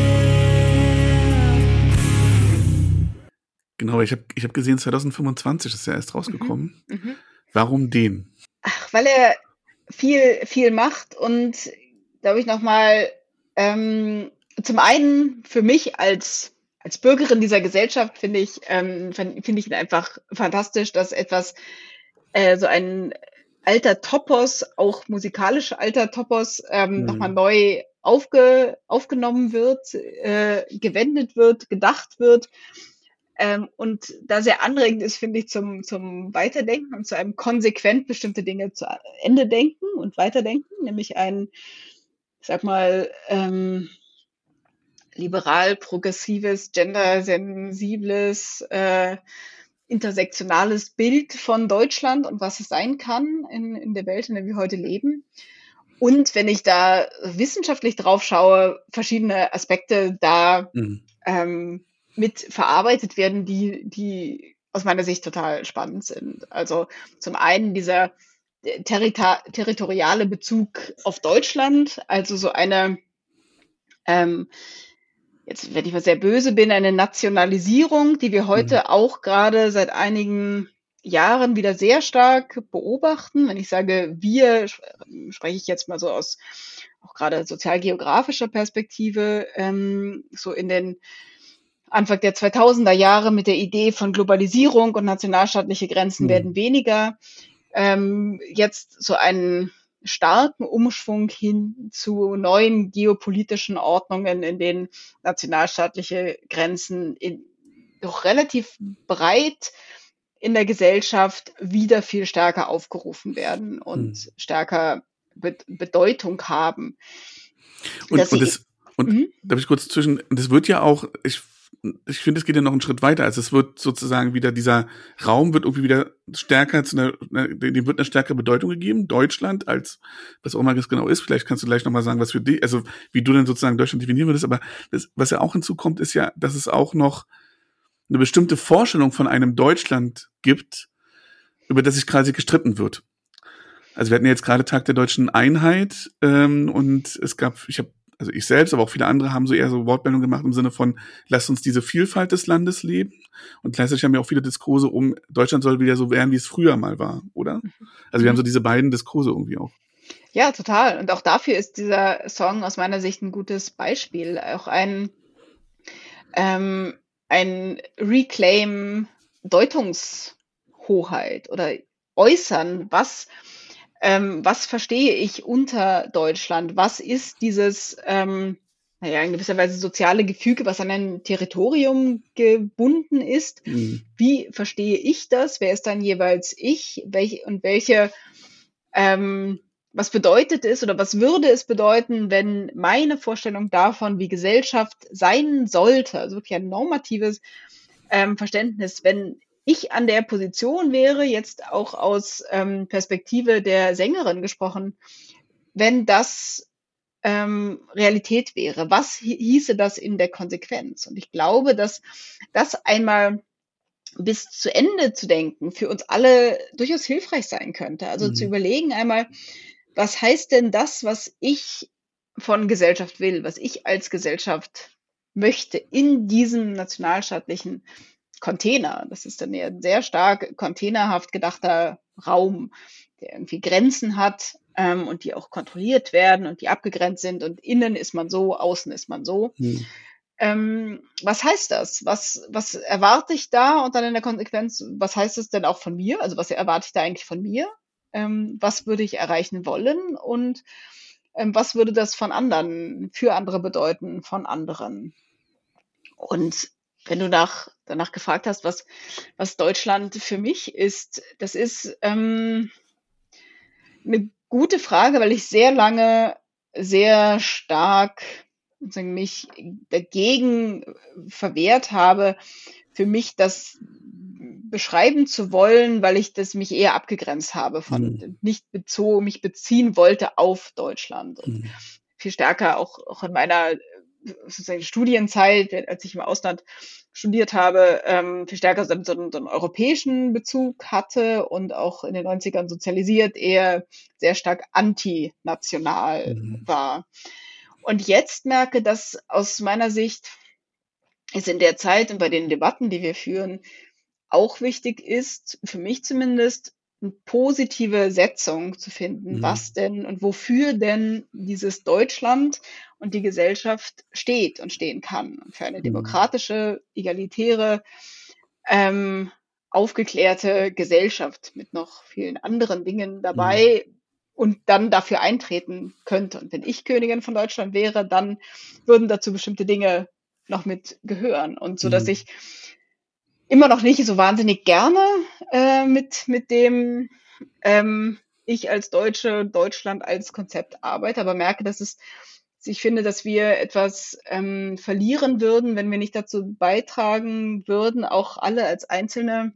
Genau, ich habe ich hab gesehen, zwanzig fünfundzwanzig ist er erst rausgekommen. Mhm. Warum den? Ach, weil er viel, viel macht und, glaube ich, nochmal ähm, zum einen für mich als, als Bürgerin dieser Gesellschaft finde ich, ähm, finde find ich ihn einfach fantastisch, dass etwas, äh, so ein alter Topos, auch musikalisch alter Topos, ähm, Mhm. nochmal neu aufge, aufgenommen wird, äh, gewendet wird, gedacht wird. Ähm, und da sehr anregend ist, finde ich, zum, zum Weiterdenken und zu einem konsequent bestimmte Dinge zu Ende denken und weiterdenken, nämlich ein, ich sag mal, ähm, liberal, progressives, gendersensibles, äh, intersektionales Bild von Deutschland und was es sein kann in, in der Welt, in der wir heute leben. Und wenn ich da wissenschaftlich drauf schaue, verschiedene Aspekte da Mhm. ähm, mit verarbeitet werden, die, die aus meiner Sicht total spannend sind. Also zum einen dieser territa- territoriale Bezug auf Deutschland, also so eine, ähm, jetzt wenn ich mal sehr böse bin, eine Nationalisierung, die wir heute Mhm. auch gerade seit einigen Jahren wieder sehr stark beobachten. Wenn ich sage wir, sp- spreche ich jetzt mal so aus auch gerade sozialgeografischer Perspektive, ähm, so in den Anfang der zweitausender Jahre mit der Idee von Globalisierung und nationalstaatliche Grenzen Mhm. werden weniger. Ähm, jetzt so einen starken Umschwung hin zu neuen geopolitischen Ordnungen, in denen nationalstaatliche Grenzen in, doch relativ breit in der Gesellschaft wieder viel stärker aufgerufen werden und Mhm. stärker Be Bedeutung haben. Und, Dass und sie, das, und mhm, darf ich kurz zwischen, das wird ja auch, ich, ich finde, es geht ja noch einen Schritt weiter. Also es wird sozusagen wieder, dieser Raum wird irgendwie wieder stärker zu einer, dem wird eine stärkere Bedeutung gegeben. Deutschland als, was auch immer das genau ist. Vielleicht kannst du gleich nochmal sagen, was für dich, also wie du denn sozusagen Deutschland definieren würdest. Aber das, was ja auch hinzukommt, ist ja, dass es auch noch eine bestimmte Vorstellung von einem Deutschland gibt, über das sich quasi gestritten wird. Also wir hatten jetzt gerade Tag der deutschen Einheit ähm, und es gab, ich habe, also ich selbst, aber auch viele andere haben so eher so Wortmeldungen gemacht im Sinne von, lasst uns diese Vielfalt des Landes leben. Und gleichzeitig haben wir auch viele Diskurse um, Deutschland soll wieder so werden, wie es früher mal war, oder? Also wir haben so diese beiden Diskurse irgendwie auch. Ja, total. Und auch dafür ist dieser Song aus meiner Sicht ein gutes Beispiel. Auch ein, ähm, ein Reclaim Deutungshoheit oder äußern, was, ähm, was verstehe ich unter Deutschland? Was ist dieses, ähm, naja, in gewisser Weise soziale Gefüge, was an ein Territorium gebunden ist? Mhm. Wie verstehe ich das? Wer ist dann jeweils ich? Welche, und welche, ähm, was bedeutet es oder was würde es bedeuten, wenn meine Vorstellung davon, wie Gesellschaft sein sollte, also wirklich ein normatives ähm, Verständnis, wenn ich an der Position wäre, jetzt auch aus ähm, Perspektive der Sängerin gesprochen, wenn das ähm, Realität wäre, was hi- hieße das in der Konsequenz? Und ich glaube, dass das einmal bis zu Ende zu denken für uns alle durchaus hilfreich sein könnte. Also zu Mhm. überlegen einmal, was heißt denn das, was ich von Gesellschaft will, was ich als Gesellschaft möchte in diesem nationalstaatlichen Container. Das ist dann ja ein sehr stark containerhaft gedachter Raum, der irgendwie Grenzen hat ähm, und die auch kontrolliert werden und die abgegrenzt sind. Und innen ist man so, außen ist man so. Mhm. Ähm, was heißt das? Was, was erwarte ich da? Und dann in der Konsequenz, was heißt es denn auch von mir? Also was erwarte ich da eigentlich von mir? Ähm, was würde ich erreichen wollen? Und ähm, was würde das von anderen, für andere bedeuten, von anderen? Und wenn du nach, danach gefragt hast, was, was Deutschland für mich ist, das ist ähm, eine gute Frage, weil ich sehr lange sehr stark sozusagen, mich dagegen verwehrt habe, für mich das beschreiben zu wollen, weil ich das mich eher abgegrenzt habe von Mhm. nicht bezogen, mich beziehen wollte auf Deutschland und Mhm. viel stärker auch, auch in meiner sozusagen Studienzeit, als ich im Ausland studiert habe, ähm, viel stärker so, so, einen, so einen europäischen Bezug hatte und auch in den neunzigern sozialisiert eher sehr stark antinational Mhm. war. Und jetzt merke, dass aus meiner Sicht es in der Zeit und bei den Debatten, die wir führen, auch wichtig ist, für mich zumindest, eine positive Setzung zu finden, Mhm. was denn und wofür denn dieses Deutschland und die Gesellschaft steht und stehen kann. Und für eine Mhm. demokratische, egalitäre, ähm, aufgeklärte Gesellschaft mit noch vielen anderen Dingen Mhm. dabei und dann dafür eintreten könnte. Und wenn ich Königin von Deutschland wäre, dann würden dazu bestimmte Dinge noch mit gehören. Und so, dass Mhm. ich immer noch nicht so wahnsinnig gerne äh, mit, mit dem ähm, ich als Deutsche, Deutschland als Konzept arbeite, aber merke, dass es, ich finde, dass wir etwas ähm, verlieren würden, wenn wir nicht dazu beitragen würden, auch alle als Einzelne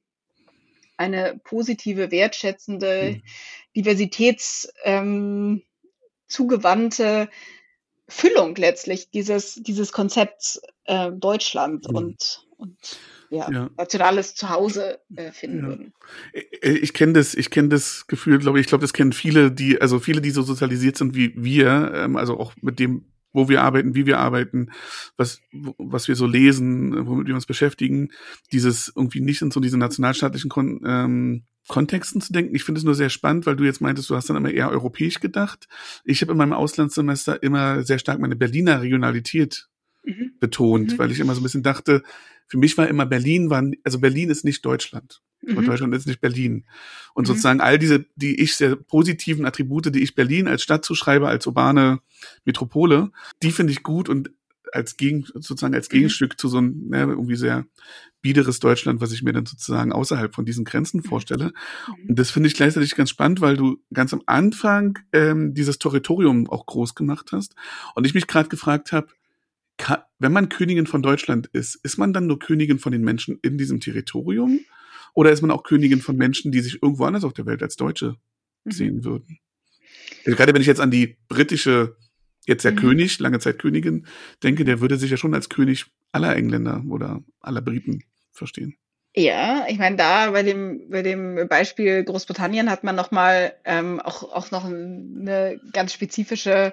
eine positive, wertschätzende, Mhm. diversitäts ähm, zugewandte Füllung letztlich dieses, dieses Konzepts äh, Deutschland Mhm. und, und ja, Ja. nationales Zuhause äh, finden Ja. würden. Ich ich kenne das, ich kenne das Gefühl, glaube ich, ich glaube, das kennen viele, die, also viele, die so sozialisiert sind wie wir, ähm, also auch mit dem, wo wir arbeiten, wie wir arbeiten, was, wo- was wir so lesen, womit wir uns beschäftigen, dieses irgendwie nicht in so diese nationalstaatlichen Kon ähm, Kontexten zu denken. Ich finde es nur sehr spannend, weil du jetzt meintest, du hast dann immer eher europäisch gedacht. Ich habe in meinem Auslandssemester immer sehr stark meine Berliner Regionalität Mhm. betont, Mhm. weil ich immer so ein bisschen dachte, für mich war immer Berlin, war, also Berlin ist nicht Deutschland. Aber Mhm. Deutschland ist nicht Berlin. Und Mhm. sozusagen all diese, die ich sehr positiven Attribute, die ich Berlin als Stadt zuschreibe, als urbane Metropole, die finde ich gut und als Gegen, sozusagen als Mhm. Gegenstück zu so einem, ne, irgendwie sehr biederes Deutschland, was ich mir dann sozusagen außerhalb von diesen Grenzen vorstelle. Mhm. Und das finde ich gleichzeitig ganz spannend, weil du ganz am Anfang ähm, dieses Territorium auch groß gemacht hast. Und ich mich gerade gefragt habe, Ka- wenn man Königin von Deutschland ist, ist man dann nur Königin von den Menschen in diesem Territorium? Oder ist man auch Königin von Menschen, die sich irgendwo anders auf der Welt als Deutsche Mhm. sehen würden? Also gerade wenn ich jetzt an die britische, jetzt der Mhm. König, lange Zeit Königin, denke, der würde sich ja schon als König aller Engländer oder aller Briten verstehen. Ja, ich meine, da bei dem, bei dem Beispiel Großbritannien hat man nochmal ähm, auch, auch noch eine ganz spezifische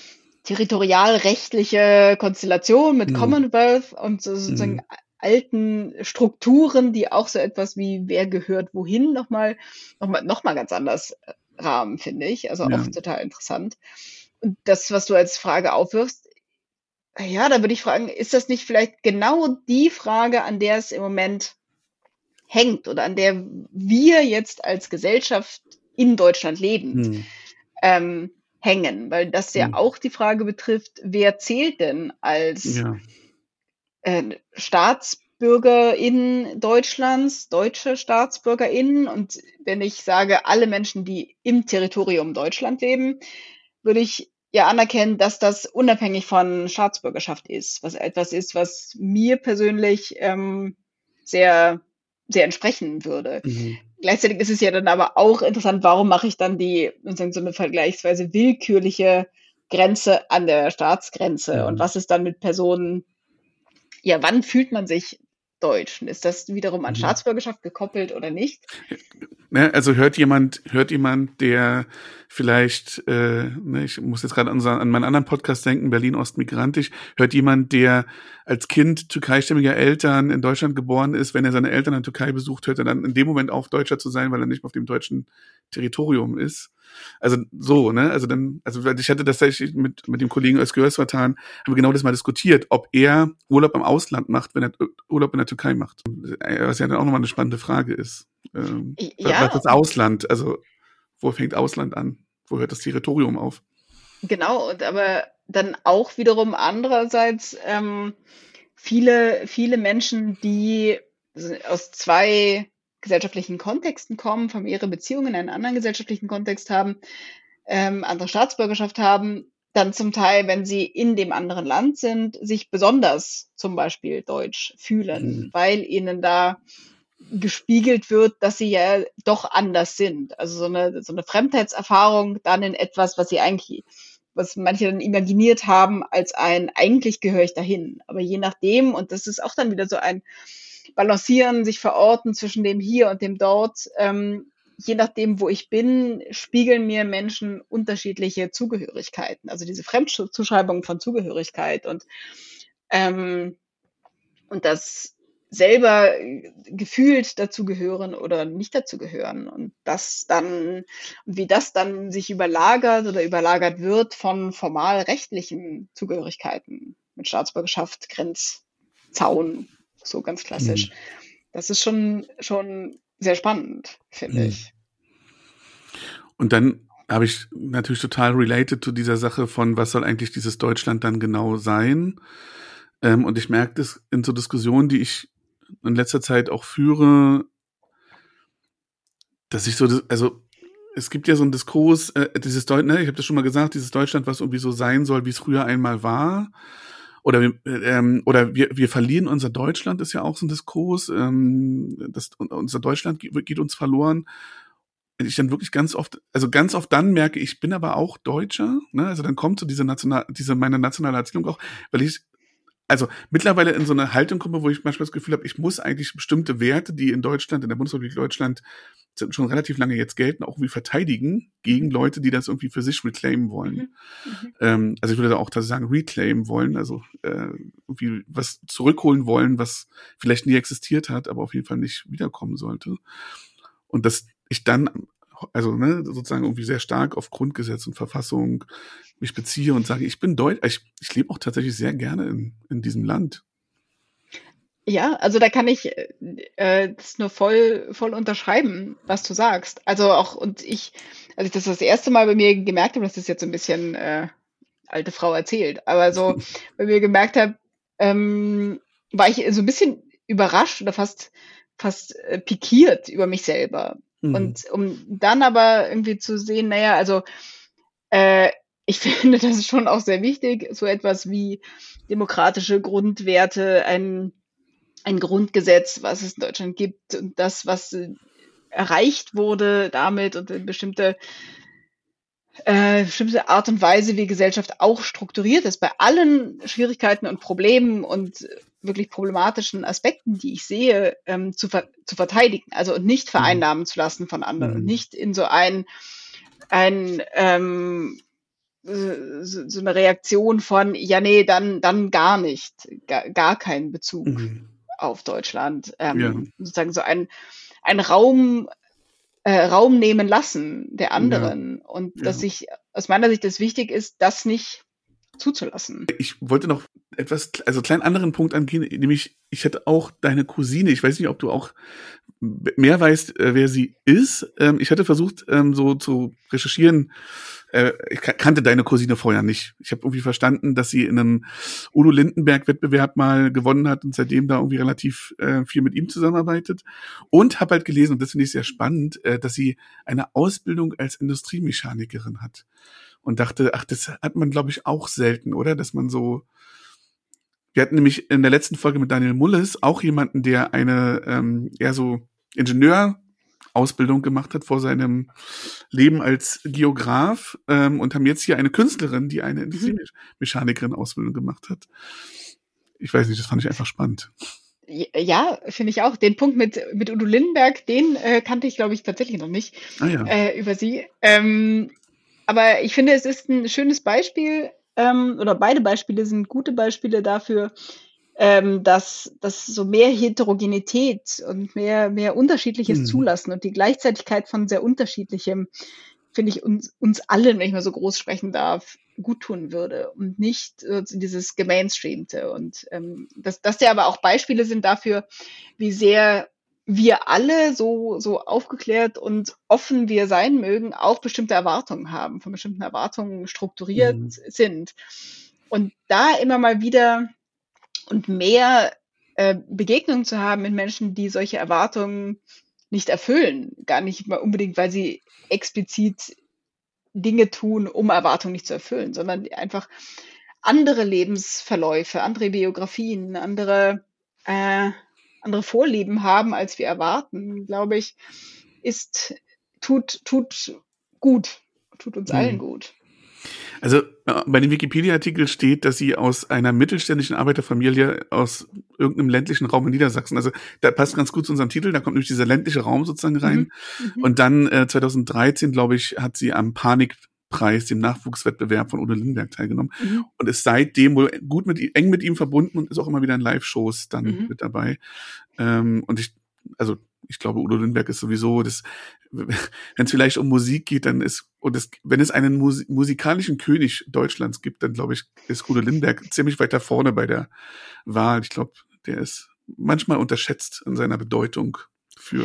territorialrechtliche Konstellation mit Mhm. Commonwealth und so sozusagen Mhm. alten Strukturen, die auch so etwas wie wer gehört wohin nochmal noch mal, noch mal ganz anders äh, rahmen, finde ich. Also Ja. auch total interessant. Und das, was du als Frage aufwirfst, ja, da würde ich fragen, ist das nicht vielleicht genau die Frage, an der es im Moment hängt oder an der wir jetzt als Gesellschaft in Deutschland lebend Mhm. ähm, hängen? Weil das ja Mhm. auch die Frage betrifft, wer zählt denn als Ja. äh, StaatsbürgerInnen Deutschlands, deutsche StaatsbürgerInnen? Und wenn ich sage, alle Menschen, die im Territorium Deutschland leben, würde ich ja anerkennen, dass das unabhängig von Staatsbürgerschaft ist, was etwas ist, was mir persönlich ähm, sehr, sehr entsprechen würde. Mhm. Gleichzeitig ist es ja dann aber auch interessant, warum mache ich dann die sozusagen so eine vergleichsweise willkürliche Grenze an der Staatsgrenze? Und Mhm. was ist dann mit Personen, ja, wann fühlt man sich deutsch? Ist das wiederum an Mhm. Staatsbürgerschaft gekoppelt oder nicht? Ne, also hört jemand, hört jemand, der vielleicht, äh, ne, ich muss jetzt gerade an, unser- an meinen anderen Podcast denken, Berlin Ostmigrantisch, hört jemand, der als Kind türkeistämmiger Eltern in Deutschland geboren ist, wenn er seine Eltern in der Türkei besucht, hört er dann in dem Moment auf, Deutscher zu sein, weil er nicht mehr auf dem deutschen Territorium ist. Also so, ne, also dann, also weil ich hatte das tatsächlich mit, mit dem Kollegen Özgür Svatan, haben wir genau das mal diskutiert, ob er Urlaub im Ausland macht, wenn er Urlaub in der Türkei macht. Was ja dann auch nochmal eine spannende Frage ist. Ähm, Ja, was ist Ausland? Also, wo fängt Ausland an? Wo hört das Territorium auf? genau, und aber dann auch wiederum andererseits ähm, viele, viele Menschen, die aus zwei gesellschaftlichen Kontexten kommen, familiäre Beziehungen in einem anderen gesellschaftlichen Kontext haben, ähm, andere Staatsbürgerschaft haben, dann zum Teil, wenn sie in dem anderen Land sind, sich besonders zum Beispiel deutsch fühlen, Mhm. weil ihnen da gespiegelt wird, dass sie ja doch anders sind. Also so eine, so eine Fremdheitserfahrung dann in etwas, was sie eigentlich, was manche dann imaginiert haben, als ein, eigentlich gehöre ich dahin. Aber je nachdem, und das ist auch dann wieder so ein Balancieren, sich verorten zwischen dem Hier und dem Dort, ähm, je nachdem, wo ich bin, spiegeln mir Menschen unterschiedliche Zugehörigkeiten. Also diese Fremdzuschreibung von Zugehörigkeit und, ähm, und das selber gefühlt dazugehören oder nicht dazugehören und das dann, wie das dann sich überlagert oder überlagert wird von formal rechtlichen Zugehörigkeiten mit Staatsbürgerschaft, Grenzzaun, so ganz klassisch. Mhm. Das ist schon, schon sehr spannend, finde Mhm. ich. Und dann habe ich natürlich total related zu dieser Sache von, was soll eigentlich dieses Deutschland dann genau sein? Ähm, und ich merke das in so Diskussionen, die ich in letzter Zeit auch führe, dass ich so, also es gibt ja so einen Diskurs, äh, dieses Deutschland, ne, ich habe das schon mal gesagt, dieses Deutschland, was irgendwie so sein soll, wie es früher einmal war. Oder wir, ähm, oder wir, wir verlieren unser Deutschland, ist ja auch so ein Diskurs. Ähm, das, unser Deutschland geht, geht uns verloren. Ich dann wirklich ganz oft, also ganz oft dann merke ich, ich bin aber auch Deutscher. Ne? Also dann kommt so diese national, diese meine nationale Erzählung auch, weil ich also mittlerweile in so einer Haltung komme, wo ich manchmal das Gefühl habe, ich muss eigentlich bestimmte Werte, die in Deutschland, in der Bundesrepublik Deutschland schon relativ lange jetzt gelten, auch irgendwie verteidigen gegen Leute, die das irgendwie für sich reclaimen wollen. Mhm. Mhm. Ähm, also ich würde da auch tatsächlich sagen, reclaimen wollen, also äh, irgendwie was zurückholen wollen, was vielleicht nie existiert hat, aber auf jeden Fall nicht wiederkommen sollte. Und dass ich dann, also ne, sozusagen irgendwie sehr stark auf Grundgesetz und Verfassung mich beziehe und sage, ich bin Deutsch, ich, ich lebe auch tatsächlich sehr gerne in, in diesem Land. Ja, also da kann ich äh, das nur voll, voll unterschreiben, was du sagst. Also auch, und ich, als ich das das erste Mal bei mir gemerkt habe, das ist jetzt so ein bisschen äh, alte Frau erzählt, aber so bei mir gemerkt habe, ähm, war ich so ein bisschen überrascht oder fast, fast äh, pikiert über mich selber. Mhm. Und um dann aber irgendwie zu sehen, naja, also äh, ich finde, das ist schon auch sehr wichtig, so etwas wie demokratische Grundwerte, ein ein Grundgesetz, was es in Deutschland gibt und das, was äh, erreicht wurde damit und eine bestimmte, äh, bestimmte Art und Weise, wie Gesellschaft auch strukturiert ist, bei allen Schwierigkeiten und Problemen und wirklich problematischen Aspekten, die ich sehe, ähm, zu, ver zu verteidigen. Also und nicht vereinnahmen zu lassen von anderen Mhm. und nicht in so ein, ein ähm, so, so eine Reaktion von, ja, nee, dann, dann gar nicht, gar, gar keinen Bezug Mhm. auf Deutschland. Ja. Ähm, sozusagen so ein, ein Raum, äh, Raum nehmen lassen der Ja. anderen. Und Ja. dass ich aus meiner Sicht es wichtig ist, das nicht zuzulassen. Ich wollte noch etwas, also einen kleinen anderen Punkt angehen, nämlich ich hätte auch deine Cousine, ich weiß nicht, ob du auch mehr weißt, äh, wer sie ist. Ähm, ich hatte versucht, ähm, so zu recherchieren. Äh, ich ka- kannte deine Cousine vorher nicht. Ich habe irgendwie verstanden, dass sie in einem Udo Lindenberg-Wettbewerb mal gewonnen hat und seitdem da irgendwie relativ äh, viel mit ihm zusammenarbeitet. Und habe halt gelesen, und das finde ich sehr spannend, äh, dass sie eine Ausbildung als Industriemechanikerin hat. Und dachte, ach, das hat man, glaube ich, auch selten, oder? Dass man so. Wir hatten nämlich in der letzten Folge mit Daniel Mullis auch jemanden, der eine ähm, eher so Ingenieurausbildung gemacht hat vor seinem Leben als Geograf ähm, und haben jetzt hier eine Künstlerin, die eine Industriemechanikerin-Ausbildung gemacht hat. Ich weiß nicht, das fand ich einfach spannend. Ja, finde ich auch. Den Punkt mit, mit Udo Lindenberg, den äh, kannte ich, glaube ich, tatsächlich noch nicht Ah ja. äh, über sie. Ähm, aber ich finde, es ist ein schönes Beispiel, ähm, oder beide Beispiele sind gute Beispiele dafür, ähm, dass, dass so mehr Heterogenität und mehr, mehr Unterschiedliches Hm. zulassen und die Gleichzeitigkeit von sehr Unterschiedlichem, finde ich, uns, uns allen, wenn ich mal so groß sprechen darf, gut tun würde und nicht äh, dieses Gemainstreamte. Und ähm, dass, dass ja aber auch Beispiele sind dafür, wie sehr wir alle, so, so aufgeklärt und offen wir sein mögen, auch bestimmte Erwartungen haben, von bestimmten Erwartungen strukturiert Mhm. sind. Und da immer mal wieder und mehr äh, Begegnungen zu haben mit Menschen, die solche Erwartungen nicht erfüllen. Gar nicht mal unbedingt, weil sie explizit Dinge tun, um Erwartungen nicht zu erfüllen, sondern einfach andere Lebensverläufe, andere Biografien, andere, äh, andere Vorlieben haben, als wir erwarten, glaube ich, ist, tut, tut gut, tut uns allen Hm. gut. Also äh, bei dem Wikipedia-Artikel steht, dass sie aus einer mittelständischen Arbeiterfamilie aus irgendeinem ländlichen Raum in Niedersachsen, also da passt ganz gut zu unserem Titel, da kommt nämlich dieser ländliche Raum sozusagen rein. Mhm. Mhm. Und dann äh, zweitausenddreizehn, glaube ich, hat sie am Panikpreis, dem Nachwuchswettbewerb von Udo Lindenberg, teilgenommen Mhm. und ist seitdem wohl gut mit ihm, eng mit ihm verbunden und ist auch immer wieder in Live-Shows dann Mhm. mit dabei. Ähm, und ich, also ich glaube, Udo Lindenberg ist sowieso das, wenn es vielleicht um Musik geht, dann ist, und es, wenn es einen Musi- musikalischen König Deutschlands gibt, dann glaube ich, ist Udo Lindenberg ziemlich weiter vorne bei der Wahl. Ich glaube, der ist manchmal unterschätzt in seiner Bedeutung für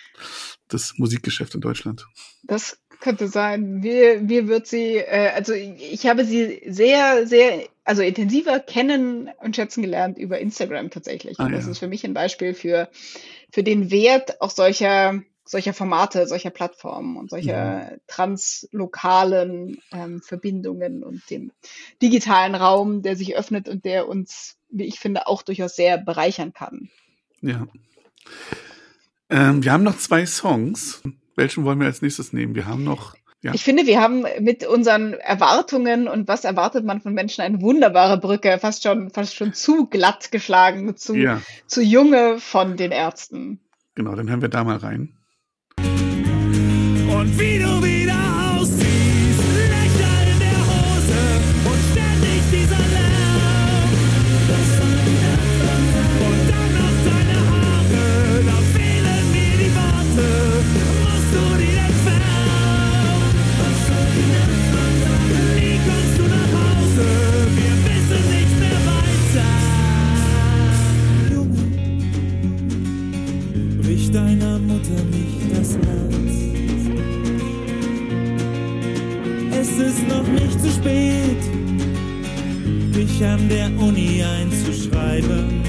das Musikgeschäft in Deutschland. Das könnte sein. Wie, wie wird sie, äh, also ich habe sie sehr, sehr, also intensiver kennen und schätzen gelernt über Instagram tatsächlich. Ah, Und das ja. ist für mich ein Beispiel für, für den Wert auch solcher, solcher Formate, solcher Plattformen und solcher translokalen ähm, Verbindungen und dem digitalen Raum, der sich öffnet und der uns, wie ich finde, auch durchaus sehr bereichern kann. Ja. Ähm, wir haben noch zwei Songs. Welchen wollen wir als nächstes nehmen? Wir haben noch, ja. Ich finde, wir haben mit unseren Erwartungen und was erwartet man von Menschen eine wunderbare Brücke, fast schon, fast schon zu glatt geschlagen, zu, Ja, zu Junge von den Ärzten. genau, dann hören wir da mal rein. Und wie du wieder aussiehst, Löcher in der Hose und ständig dieser Lärm. Und dann noch deine Haare, da fehlen mir die Worte, musst du die entfernen. Nie kommst du nach Hause, wir wissen nicht mehr weiter. Junge, bricht deiner Mutter nicht das Herz. Es ist noch nicht zu spät, dich an der Uni einzuschreiben.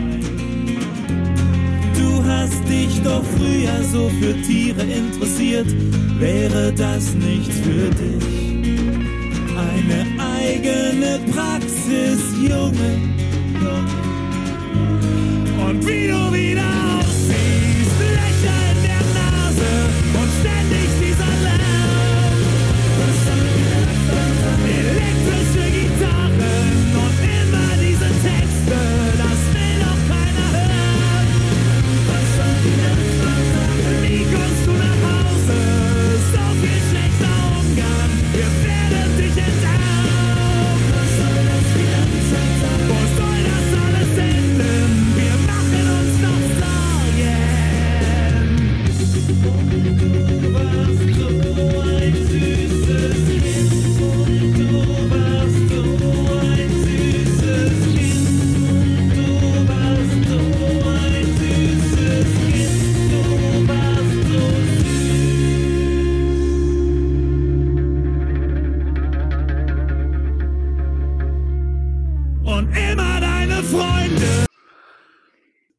Du hast dich doch früher so für Tiere interessiert. Wäre das nichts für dich? Eine eigene Praxis, Junge. Und wie du wieder aussiehst, Löcher in der Nase und ständig dieser Lärm. Elektrische Gitarren und immer diese Texte, das will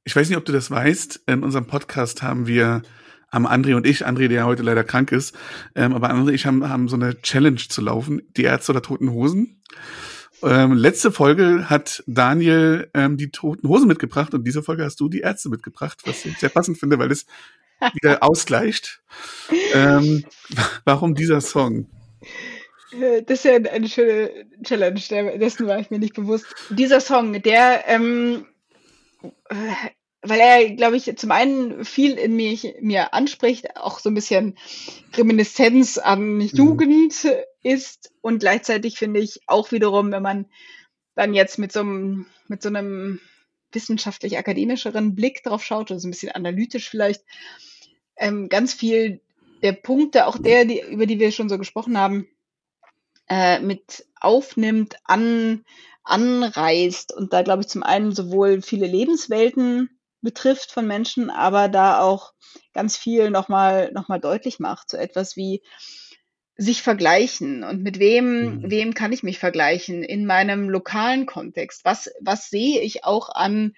Ich weiß nicht, ob du das weißt. In unserem Podcast haben wir, haben André und ich, André, der ja heute leider krank ist, ähm, aber André und ich haben, haben so eine Challenge zu laufen, die Ärzte oder Toten Hosen. Ähm, letzte Folge hat Daniel ähm, die Toten Hosen mitgebracht und diese Folge hast du die Ärzte mitgebracht, was ich sehr passend finde, weil es wieder ausgleicht. Ähm, warum dieser Song? Das ist ja eine schöne Challenge, der- dessen war ich mir nicht bewusst. Dieser Song, der, ähm, äh, weil er, glaube ich, zum einen viel in mich, mir anspricht, auch so ein bisschen Reminiszenz an Mhm. Jugend ist und gleichzeitig finde ich auch wiederum, wenn man dann jetzt mit so einem, mit so einem wissenschaftlich-akademischeren Blick drauf schaut, oder so ein bisschen analytisch vielleicht, ähm, ganz viel der Punkte, auch der, die, über die wir schon so gesprochen haben, äh, mit aufnimmt, an, anreißt und da, glaube ich, zum einen sowohl viele Lebenswelten betrifft von Menschen, aber da auch ganz viel nochmal noch mal deutlich macht. So etwas wie sich vergleichen und mit wem, Mhm. wem kann ich mich vergleichen in meinem lokalen Kontext? Was, was sehe ich auch an,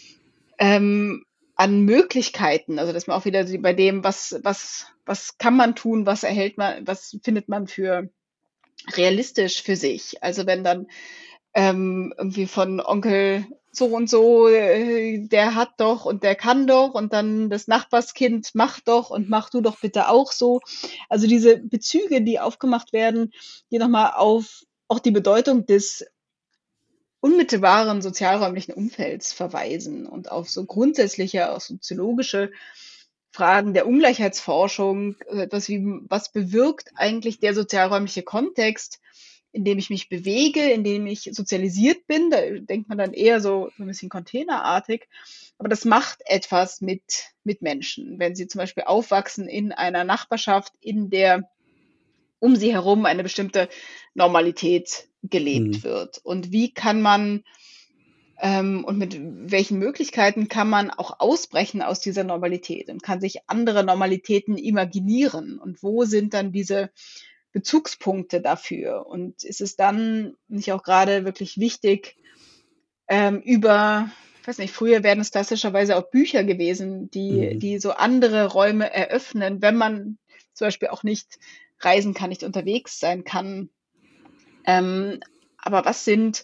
ähm, an Möglichkeiten? Also, dass man auch wieder die- bei dem, was, was, was kann man tun, was erhält man, was findet man für realistisch für sich. Also wenn dann ähm, irgendwie von Onkel so und so, äh, der hat doch und der kann doch und dann das Nachbarskind macht doch und mach du doch bitte auch so. Also diese Bezüge, die aufgemacht werden, die nochmal auf auch die Bedeutung des unmittelbaren sozialräumlichen Umfelds verweisen und auf so grundsätzliche, auch soziologische Fragen der Ungleichheitsforschung, äh, etwas wie, was bewirkt eigentlich der sozialräumliche Kontext, in dem ich mich bewege, in dem ich sozialisiert bin. Da denkt man dann eher so, so ein bisschen containerartig. Aber das macht etwas mit, mit Menschen. Wenn sie zum Beispiel aufwachsen in einer Nachbarschaft, in der um sie herum eine bestimmte Normalität gelebt Mhm. wird. Und wie kann man ähm, und mit welchen Möglichkeiten kann man auch ausbrechen aus dieser Normalität und kann sich andere Normalitäten imaginieren? Und wo sind dann diese Bezugspunkte dafür? Und ist es dann nicht auch gerade wirklich wichtig, ähm, über, ich weiß nicht, früher wären es klassischerweise auch Bücher gewesen, die, Mhm. die so andere Räume eröffnen, wenn man zum Beispiel auch nicht reisen kann, nicht unterwegs sein kann. Ähm, aber was sind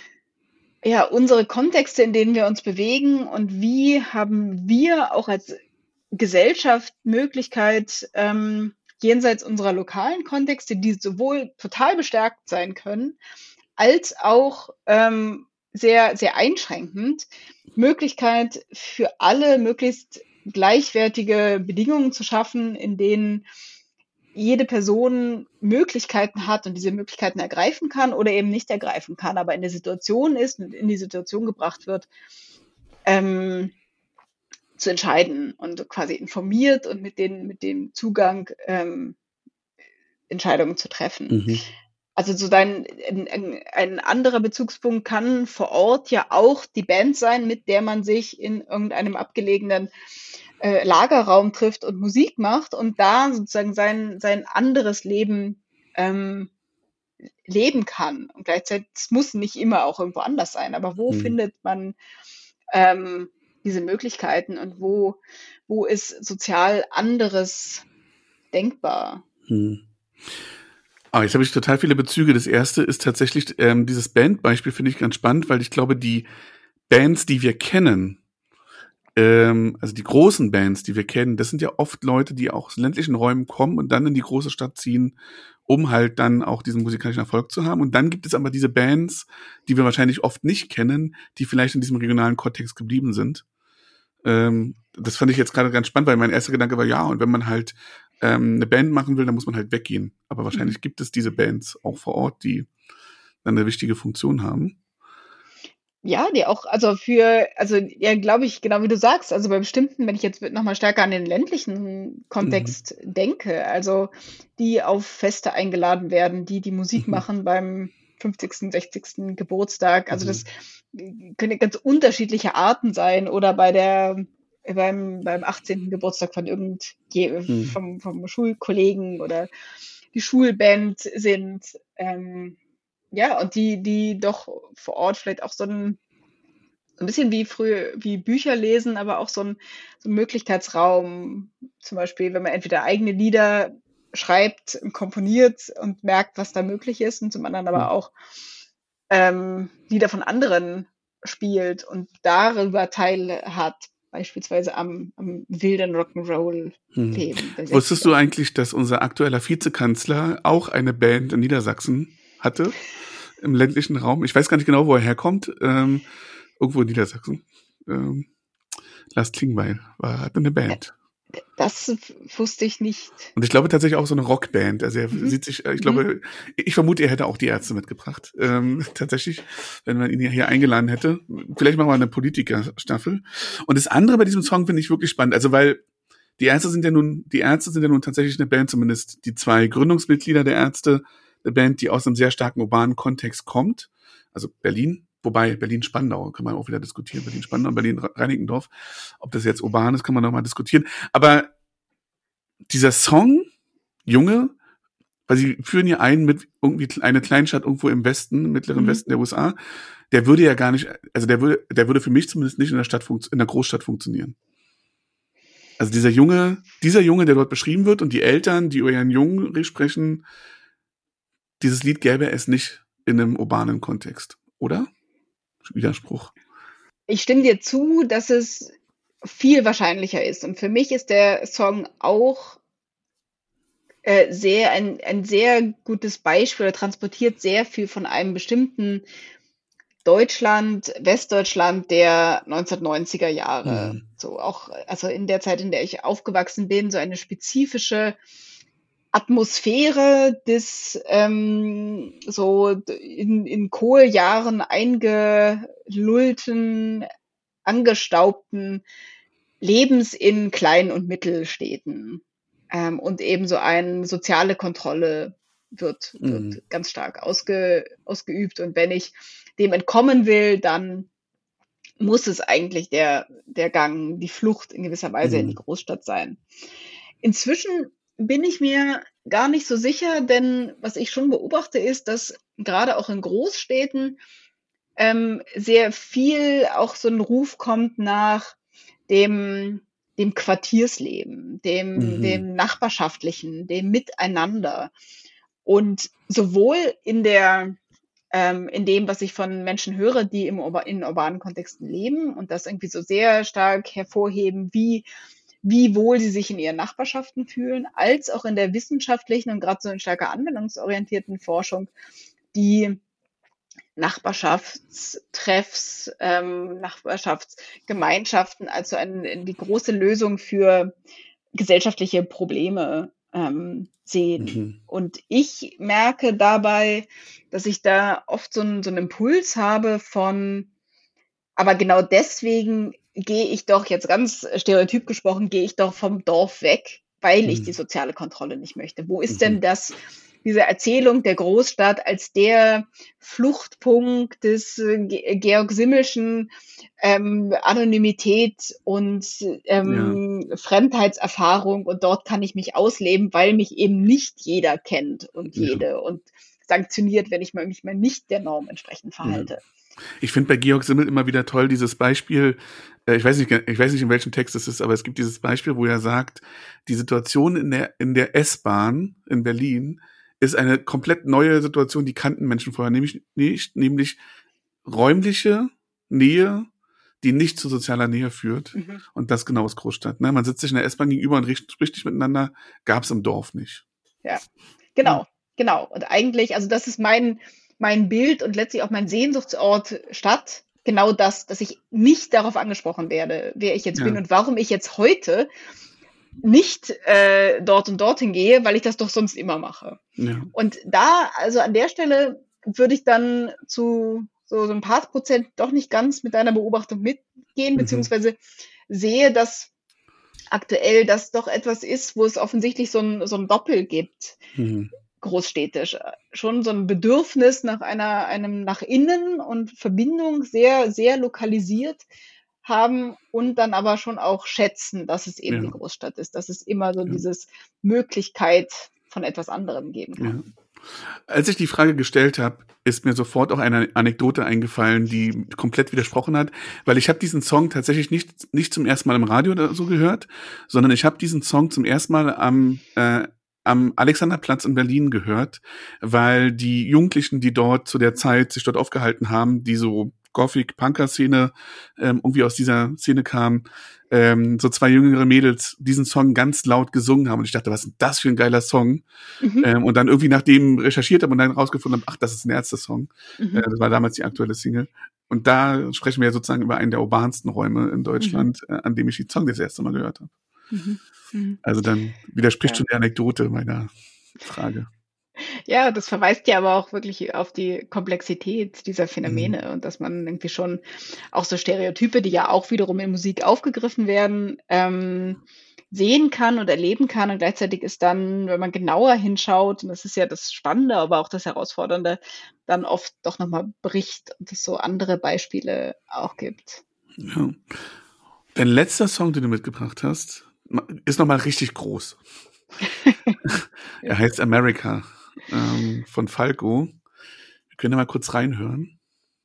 ja unsere Kontexte, in denen wir uns bewegen und wie haben wir auch als Gesellschaft Möglichkeit, ähm, jenseits unserer lokalen Kontexte, die sowohl total bestärkt sein können, als auch ähm, sehr, sehr einschränkend, Möglichkeit für alle möglichst gleichwertige Bedingungen zu schaffen, in denen jede Person Möglichkeiten hat und diese Möglichkeiten ergreifen kann oder eben nicht ergreifen kann, aber in der Situation ist und in die Situation gebracht wird, ähm, zu entscheiden und quasi informiert und mit, den, mit dem Zugang ähm, Entscheidungen zu treffen. Mhm. Also so dein, ein, ein, ein anderer Bezugspunkt kann vor Ort ja auch die Band sein, mit der man sich in irgendeinem abgelegenen äh, Lagerraum trifft und Musik macht und da sozusagen sein, sein anderes Leben ähm, leben kann. Und gleichzeitig, es muss nicht immer auch irgendwo anders sein, aber wo Mhm. findet man ähm, diese Möglichkeiten und wo, wo ist sozial anderes denkbar? Mhm. Ah, jetzt habe ich total viele Bezüge. Das erste ist tatsächlich ähm, dieses Bandbeispiel, finde ich ganz spannend, weil ich glaube, die Bands, die wir kennen, ähm, also die großen Bands, die wir kennen, das sind ja oft Leute, die auch aus ländlichen Räumen kommen und dann in die große Stadt ziehen, um halt dann auch diesen musikalischen Erfolg zu haben. Und dann gibt es aber diese Bands, die wir wahrscheinlich oft nicht kennen, die vielleicht in diesem regionalen Kontext geblieben sind. Ähm, das fand ich jetzt gerade ganz spannend, weil mein erster Gedanke war, ja, und wenn man halt ähm, eine Band machen will, dann muss man halt weggehen. Aber wahrscheinlich Mhm. gibt es diese Bands auch vor Ort, die dann eine wichtige Funktion haben. Ja, die auch, also für, also ja, glaube ich, genau wie du sagst, also bei bestimmten, wenn ich jetzt nochmal stärker an den ländlichen Mhm. Kontext denke, also die auf Feste eingeladen werden, die die Musik Mhm. machen beim fünfzigsten, sechzigsten Geburtstag, also das Mhm. können ganz unterschiedliche Arten sein oder bei der, beim, beim achtzehnten Geburtstag von irgend, Mhm. vom, vom Schulkollegen oder die Schulband sind, ähm, ja, und die, die doch vor Ort vielleicht auch so ein, so ein bisschen wie früher, wie Bücher lesen, aber auch so ein, so ein Möglichkeitsraum. Zum Beispiel, wenn man entweder eigene Lieder schreibt, komponiert und merkt, was da möglich ist, und zum anderen aber Hm. auch ähm, Lieder von anderen spielt und darüber Teil hat, beispielsweise am, am wilden Rock'n'Roll-Leben der Wusstest du sechziger. eigentlich, dass unser aktueller Vizekanzler auch eine Band in Niedersachsen hatte? Im ländlichen Raum? Ich weiß gar nicht genau, wo er herkommt. Ähm, irgendwo in Niedersachsen. Ähm, Lars Klingbeil war, hatte eine Band. Das f- wusste ich nicht. Und ich glaube tatsächlich auch so eine Rockband. Also er Mhm. sieht sich, äh, ich Mhm. glaube, ich vermute, er hätte auch die Ärzte mitgebracht. Ähm, tatsächlich, wenn man ihn hier eingeladen hätte. Vielleicht machen wir eine Politikerstaffel. Und das andere bei diesem Song finde ich wirklich spannend. Also weil die Ärzte sind ja nun, die Ärzte sind ja nun tatsächlich eine Band, zumindest die zwei Gründungsmitglieder der Ärzte, eine Band, die aus einem sehr starken urbanen Kontext kommt. Also Berlin, wobei Berlin-Spandau, kann man auch wieder diskutieren, Berlin-Spandau, Berlin-Reinickendorf. Ob das jetzt urban ist, kann man nochmal diskutieren. Aber dieser Song, Junge, weil sie führen ja ein mit irgendwie eine Kleinstadt irgendwo im Westen, mittleren Mhm. Westen der U S A, der würde ja gar nicht, also der würde, der würde für mich zumindest nicht in der Stadt, funkt- in der Großstadt funktionieren. Also dieser Junge, dieser Junge, der dort beschrieben wird und die Eltern, die über ihren Jungen sprechen, dieses Lied gäbe es nicht in einem urbanen Kontext, oder? Widerspruch. Ich stimme dir zu, dass es viel wahrscheinlicher ist. Und für mich ist der Song auch äh, sehr ein, ein sehr gutes Beispiel, oder transportiert sehr viel von einem bestimmten Deutschland, Westdeutschland der neunzehnhundertneunziger Jahre. Mhm. So auch, also in der Zeit, in der ich aufgewachsen bin, so eine spezifische Atmosphäre des ähm, so in, in Kohljahren eingelullten, angestaubten Lebens in Klein- und Mittelstädten. Ähm, und eben so eine soziale Kontrolle wird, Mhm. wird ganz stark ausge, ausgeübt. Und wenn ich dem entkommen will, dann muss es eigentlich der, der Gang, die Flucht in gewisser Weise in die Mhm. Großstadt sein. Inzwischen bin ich mir gar nicht so sicher, denn was ich schon beobachte, ist, dass gerade auch in Großstädten ähm, sehr viel auch so ein Ruf kommt nach dem, dem Quartiersleben, dem, Mhm. dem Nachbarschaftlichen, dem Miteinander. Und sowohl in der ähm, in dem, was ich von Menschen höre, die im Urba in urbanen Kontexten leben und das irgendwie so sehr stark hervorheben, wie, wie wohl sie sich in ihren Nachbarschaften fühlen, als auch in der wissenschaftlichen und gerade so in stärker anwendungsorientierten Forschung, die Nachbarschaftstreffs, ähm, Nachbarschaftsgemeinschaften, also ein, die große Lösung für gesellschaftliche Probleme ähm, sehen. Mhm. Und ich merke dabei, dass ich da oft so einen, so einen Impuls habe von, aber genau deswegen gehe ich doch, jetzt ganz stereotyp gesprochen, gehe ich doch vom Dorf weg, weil ich die Mhm. soziale Kontrolle nicht möchte. Wo ist Mhm. denn das, diese Erzählung der Großstadt als der Fluchtpunkt des äh, Ge- Georg Simmelschen ähm, Anonymität und Ja. ähm, Fremdheitserfahrung, und dort kann ich mich ausleben, weil mich eben nicht jeder kennt und Ja. jede und sanktioniert, wenn ich mal- mich mal nicht der Norm entsprechend Ja. verhalte. Ich finde bei Georg Simmel immer wieder toll dieses Beispiel, äh, ich weiß nicht, ich weiß nicht, in welchem Text es ist, aber es gibt dieses Beispiel, wo er sagt, die Situation in der, in der S-Bahn in Berlin ist eine komplett neue Situation, die kannten Menschen vorher nämlich nicht, nämlich räumliche Nähe, die nicht zu sozialer Nähe führt. Mhm. Und das genau ist Großstadt. Ne? Man sitzt sich in der S-Bahn gegenüber und richt- spricht nicht miteinander, gab's im Dorf nicht. Ja, genau, genau. Und eigentlich, also das ist mein, mein Bild und letztlich auch mein Sehnsuchtsort Stadt. Genau das, dass ich nicht darauf angesprochen werde, wer ich jetzt bin Ja. und warum ich jetzt heute nicht äh, dort und dorthin gehe, weil ich das doch sonst immer mache. Ja. Und da, also an der Stelle würde ich dann zu so, so ein paar Prozent doch nicht ganz mit deiner Beobachtung mitgehen, Mhm. beziehungsweise sehe, dass aktuell das doch etwas ist, wo es offensichtlich so ein, so ein Doppel gibt, Mhm. großstädtisch. Schon so ein Bedürfnis nach einer, einem nach innen und Verbindung sehr, sehr lokalisiert haben und dann aber schon auch schätzen, dass es eben Ja. die Großstadt ist, dass es immer so Ja. dieses Möglichkeit von etwas anderem geben Ja. kann. Als ich die Frage gestellt habe, ist mir sofort auch eine Anekdote eingefallen, die komplett widersprochen hat, weil ich habe diesen Song tatsächlich nicht nicht zum ersten Mal im Radio oder so gehört, sondern ich habe diesen Song zum ersten Mal am äh, am Alexanderplatz in Berlin gehört, weil die Jugendlichen, die dort zu der Zeit sich dort aufgehalten haben, die so Gothic-Punker-Szene ähm, irgendwie aus dieser Szene kamen, ähm, so zwei jüngere Mädels diesen Song ganz laut gesungen haben. Und ich dachte, was ist denn das für ein geiler Song? Mhm. Ähm, und dann irgendwie nachdem recherchiert habe und dann rausgefunden habe, ach, das ist ein Ärzte-Song. Mhm. Äh, das war damals die aktuelle Single. Und da sprechen wir sozusagen über einen der urbansten Räume in Deutschland, mhm. äh, an dem ich den Song das erste Mal gehört habe. Mhm. Mhm. Also dann widerspricht ja. schon die Anekdote meiner Frage. Ja, das verweist ja aber auch wirklich auf die Komplexität dieser Phänomene mhm. und dass man irgendwie schon auch so Stereotype, die ja auch wiederum in Musik aufgegriffen werden, ähm, sehen kann und erleben kann. Und gleichzeitig ist dann, wenn man genauer hinschaut, und das ist ja das Spannende, aber auch das Herausfordernde, dann oft doch nochmal bricht und es so andere Beispiele auch gibt. Ja. Dein letzter Song, den du mitgebracht hast, ist nochmal richtig groß. Er heißt America. Ähm, von Falco. Wir können ja mal kurz reinhören.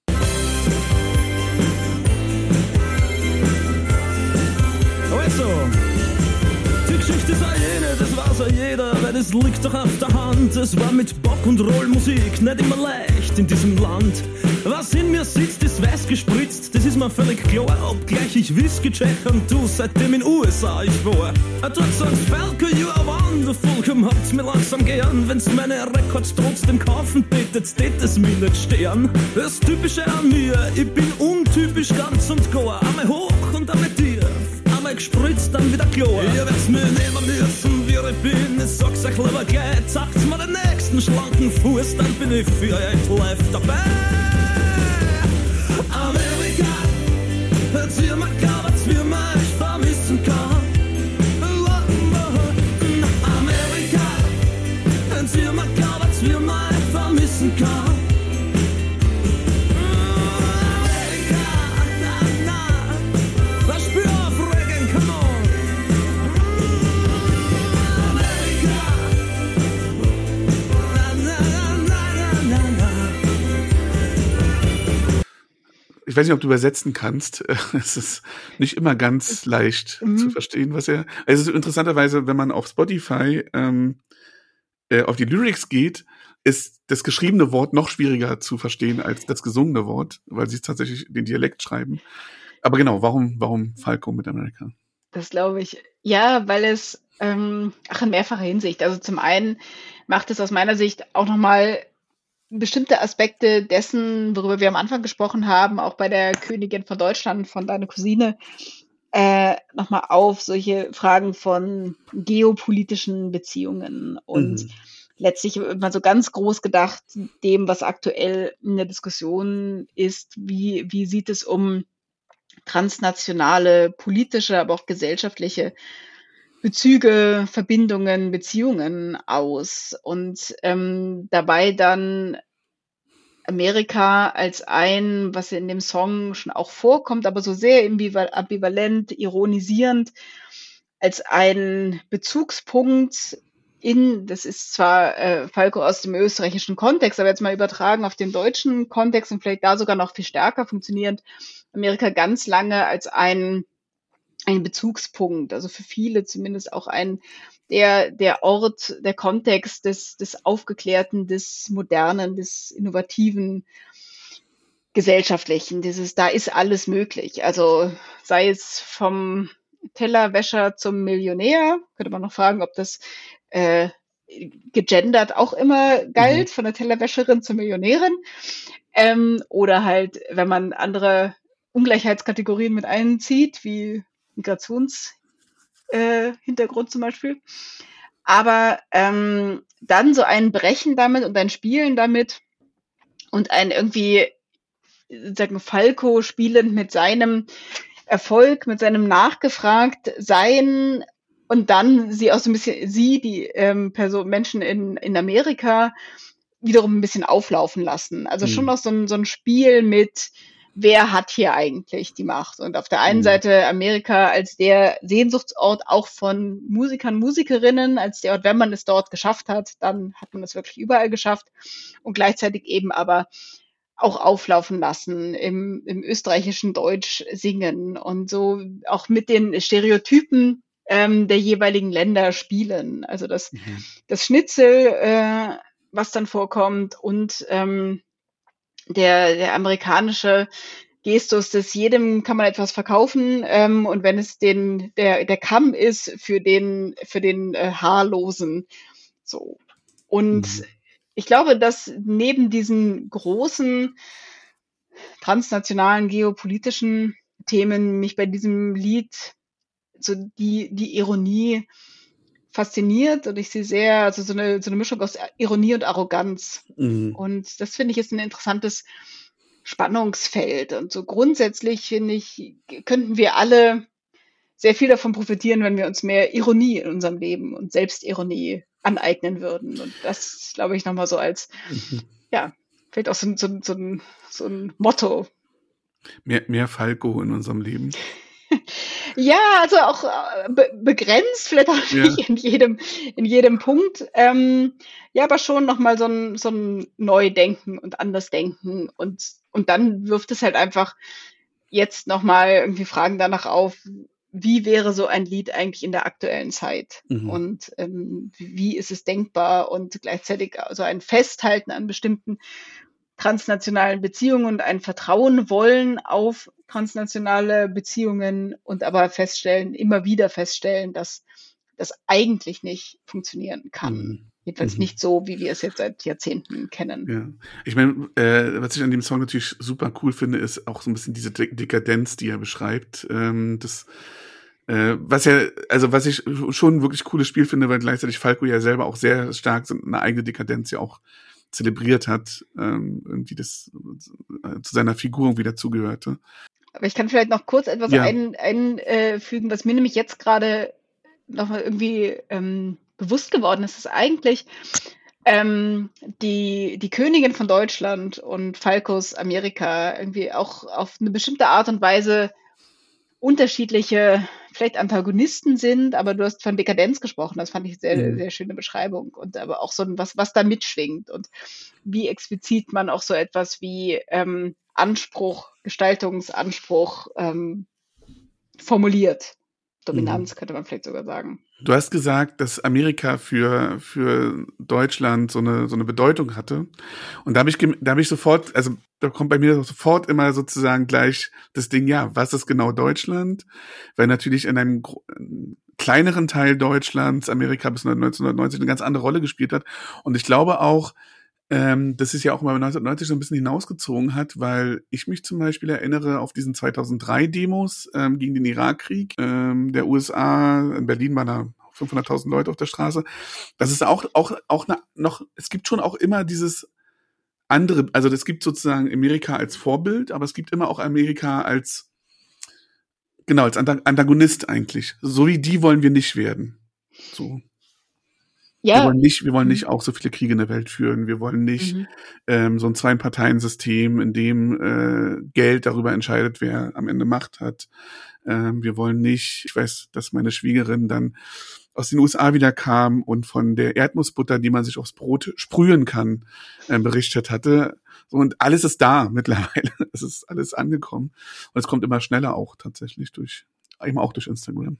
Also, die Geschichte sei jene, das weiß ja jeder, weil es liegt doch auf der Hand. Es war mit Bock- und Rollmusik nicht immer leicht in diesem Land. Was in mir sitzt, ist weiß gespritzt, das ist mir völlig klar. Obgleich ich Whisky check und du seitdem in U S A ich war. Dort sagt's Falco, you are wonderful, komm habt's mir langsam gern. Wenn's meine Records trotzdem kaufen bittet, tät es mir nicht stern. Das Typische an mir, ich bin untypisch ganz und gar. Einmal hoch und einmal tief, einmal gespritzt, dann wieder klar. Ihr werd's mir nehmen müssen, wie ich bin, ich sag's euch lieber gleich. Zeigt's mir den nächsten schlanken Fuß, dann bin ich für euch live dabei. Amerika, erzähl mir gar, was wir mal vermissen kann. Amerika, erzähl mir gar, was wir mal vermissen kann. Amerika, na, na, das Spür auf Regen, come on. Amerika, na, na, na, na, na, na. Ich weiß nicht, ob du übersetzen kannst. Es ist nicht immer ganz leicht mhm. zu verstehen, was er. Also interessanterweise, wenn man auf Spotify ähm, äh, auf die Lyrics geht, ist das geschriebene Wort noch schwieriger zu verstehen als das gesungene Wort, weil sie tatsächlich den Dialekt schreiben. Aber genau, warum, warum Falco mit Amerika? Das glaube ich. Ja, weil es ähm, ach in mehrfacher Hinsicht. Also zum einen macht es aus meiner Sicht auch nochmal bestimmte Aspekte dessen, worüber wir am Anfang gesprochen haben, auch bei der Königin von Deutschland, von deiner Cousine, äh, nochmal auf, solche Fragen von geopolitischen Beziehungen und mhm. letztlich mal so ganz groß gedacht, dem, was aktuell in der Diskussion ist, wie, wie sieht es um transnationale, politische, aber auch gesellschaftliche Bezüge, Verbindungen, Beziehungen aus und ähm, dabei dann Amerika als ein, was in dem Song schon auch vorkommt, aber so sehr ambivalent, ironisierend, als ein Bezugspunkt in, das ist zwar äh, Falco aus dem österreichischen Kontext, aber jetzt mal übertragen auf den deutschen Kontext und vielleicht da sogar noch viel stärker funktionierend, Amerika ganz lange als ein ein Bezugspunkt, also für viele zumindest auch ein der der Ort, der Kontext des des Aufgeklärten, des Modernen, des Innovativen, Gesellschaftlichen. Dieses, da ist alles möglich. Also sei es vom Tellerwäscher zum Millionär, könnte man noch fragen, ob das äh, gegendert auch immer galt, mhm. von der Tellerwäscherin zur Millionärin, ähm, oder halt, wenn man andere Ungleichheitskategorien mit einzieht, wie Migrationshintergrund äh, Hintergrund zum Beispiel. Aber ähm, dann so ein Brechen damit und ein Spielen damit und ein irgendwie, sagen wir, Falco spielend mit seinem Erfolg, mit seinem Nachgefragtsein und dann sie auch so ein bisschen, sie, die ähm, Person, Menschen in, in Amerika, wiederum ein bisschen auflaufen lassen. Also mhm. schon noch so ein, so ein Spiel mit wer hat hier eigentlich die Macht? Und auf der einen Mhm. Seite Amerika als der Sehnsuchtsort auch von Musikern, Musikerinnen, als der Ort, wenn man es dort geschafft hat, dann hat man es wirklich überall geschafft und gleichzeitig eben aber auch auflaufen lassen, im, im österreichischen Deutsch singen und so auch mit den Stereotypen ähm, der jeweiligen Länder spielen. Also das, Mhm. das Schnitzel, äh, was dann vorkommt und ähm, der, der amerikanische Gestus, dass jedem kann man etwas verkaufen ähm, und wenn es den der der Kamm ist für den für den äh, Haarlosen, so. Und Mhm. ich glaube, dass neben diesen großen transnationalen geopolitischen Themen mich bei diesem Lied so die die Ironie fasziniert und ich sehe sehr, also so eine so eine Mischung aus Ironie und Arroganz. Mhm. Und das finde ich ist ein interessantes Spannungsfeld. Und so grundsätzlich finde ich, könnten wir alle sehr viel davon profitieren, wenn wir uns mehr Ironie in unserem Leben und Selbstironie aneignen würden. Und das, glaube ich, nochmal so als, Mhm. ja, vielleicht auch so, ein- so, ein- so, ein, so ein Motto. Mehr, mehr Falco in unserem Leben. Ja, also auch äh, be begrenzt, vielleicht auch Ja. nicht in jedem, in jedem Punkt. Ähm, ja, aber schon nochmal so ein, so ein Neudenken und Andersdenken. Und, und dann wirft es halt einfach jetzt nochmal irgendwie Fragen danach auf, wie wäre so ein Lied eigentlich in der aktuellen Zeit? Mhm. Und ähm, wie ist es denkbar? Und gleichzeitig so ein Festhalten an bestimmten transnationalen Beziehungen und ein Vertrauen wollen auf transnationale Beziehungen und aber feststellen, immer wieder feststellen, dass das eigentlich nicht funktionieren kann. Mhm. Jedenfalls Mhm. nicht so, wie wir es jetzt seit Jahrzehnten kennen. Ja, ich meine, äh, was ich an dem Song natürlich super cool finde, ist auch so ein bisschen diese De Dekadenz, die er beschreibt. Ähm, das, äh, was ja, also was ich schon ein wirklich cooles Spiel finde, weil gleichzeitig Falco ja selber auch sehr stark so eine eigene Dekadenz ja auch zelebriert hat, ähm, irgendwie das äh, zu seiner Figur wieder zugehörte. Aber ich kann vielleicht noch kurz etwas Ja. ein, einfügen, was mir nämlich jetzt gerade nochmal irgendwie ähm, bewusst geworden ist, ist eigentlich ähm, die, die Königin von Deutschland und Falcos Amerika irgendwie auch auf eine bestimmte Art und Weise unterschiedliche, vielleicht Antagonisten sind, aber du hast von Dekadenz gesprochen, das fand ich sehr, Mhm. sehr schöne Beschreibung und aber auch so ein, was, was da mitschwingt und wie explizit man auch so etwas wie ähm, Anspruch, Gestaltungsanspruch ähm, formuliert. Dominanz könnte man vielleicht sogar sagen. Du hast gesagt, dass Amerika für für Deutschland so eine so eine Bedeutung hatte, und da habe ich gem- da habe ich sofort, also da kommt bei mir sofort immer sozusagen gleich das Ding, ja, was ist genau Deutschland? Weil natürlich in einem gro- kleineren Teil Deutschlands Amerika bis neunzehnhundertneunzig eine ganz andere Rolle gespielt hat, und ich glaube auch, ähm, dass es ja auch mal neunzehnhundertneunzig so ein bisschen hinausgezogen hat, weil ich mich zum Beispiel erinnere auf diesen zweitausenddrei Demos ähm, gegen den Irakkrieg ähm, der U S A. In Berlin waren da fünfhunderttausend Leute auf der Straße. Das ist auch auch auch na, noch. Es gibt schon auch immer dieses andere. Also es gibt sozusagen Amerika als Vorbild, aber es gibt immer auch Amerika als genau als Anta- Antagonist eigentlich. So wie die wollen wir nicht werden. So. Wir Ja, wollen nicht, wir wollen Mhm. nicht auch so viele Kriege in der Welt führen. Wir wollen nicht Mhm. ähm, so ein Zwei-Parteien-System, in dem äh, Geld darüber entscheidet, wer am Ende Macht hat. Ähm, wir wollen nicht, ich weiß, dass meine Schwiegerin dann aus den U S A wieder kam und von der Erdnussbutter, die man sich aufs Brot sprühen kann, äh, berichtet hatte. So, und alles ist da mittlerweile. Es ist alles angekommen. Und es kommt immer schneller auch tatsächlich durch, eben auch durch Instagram.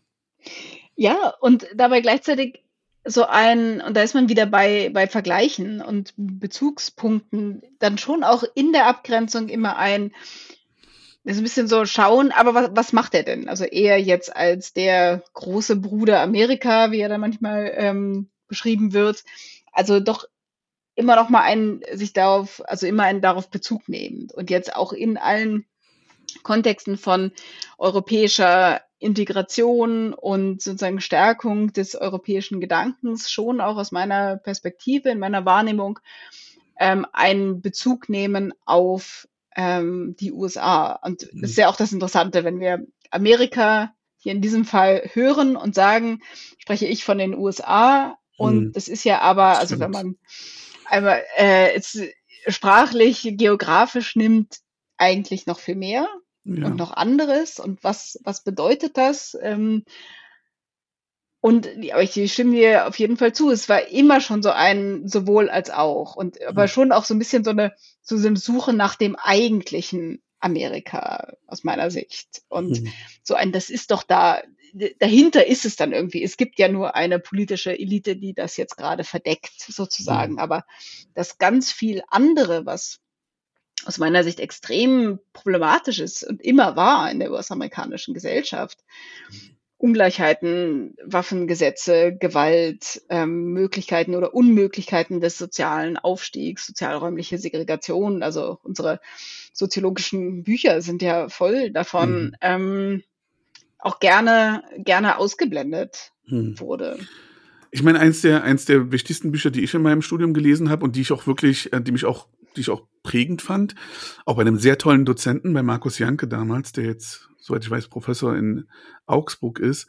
Ja, und dabei gleichzeitig so ein, und da ist man wieder bei, bei Vergleichen und Bezugspunkten, dann schon auch in der Abgrenzung immer ein, das ist ein bisschen so schauen, aber was, was macht er denn? Also eher jetzt als der große Bruder Amerika, wie er da manchmal ähm, beschrieben wird. Also doch immer noch mal ein, sich darauf, also immer einen darauf Bezug nehmend und jetzt auch in allen Kontexten von europäischer Integration und sozusagen Stärkung des europäischen Gedankens schon auch aus meiner Perspektive, in meiner Wahrnehmung, ähm, einen Bezug nehmen auf ähm, die U S A. Und das ist ja auch das Interessante, wenn wir Amerika hier in diesem Fall hören und sagen, spreche ich von den U S A. Und Hm. das ist ja aber, also wenn Stimmt. man einmal äh, jetzt sprachlich, geografisch nimmt, eigentlich noch viel mehr Ja. und noch anderes und was, was bedeutet das? Ähm, und die- aber ich stimme dir auf jeden Fall zu. Es war immer schon so ein sowohl als auch und aber Mhm. schon auch so ein bisschen so eine so eine Suche nach dem eigentlichen Amerika aus meiner Sicht. Und Mhm. so ein, das ist doch da, d- dahinter ist es dann irgendwie. Es gibt ja nur eine politische Elite, die das jetzt gerade verdeckt, sozusagen. Mhm. Aber das ganz viel andere, was aus meiner Sicht extrem problematisch ist und immer war in der U S-amerikanischen Gesellschaft, Ungleichheiten, Waffengesetze, Gewalt, ähm, Möglichkeiten oder Unmöglichkeiten des sozialen Aufstiegs, sozialräumliche Segregation. Also unsere soziologischen Bücher sind ja voll davon, Mhm. ähm, auch gerne, gerne ausgeblendet Mhm. wurde. Ich meine, eins der, eins der wichtigsten Bücher, die ich in meinem Studium gelesen habe und die ich auch wirklich, äh, die mich auch, die ich auch prägend fand, auch bei einem sehr tollen Dozenten, bei Markus Janke damals, der jetzt, soweit ich weiß, Professor in Augsburg ist,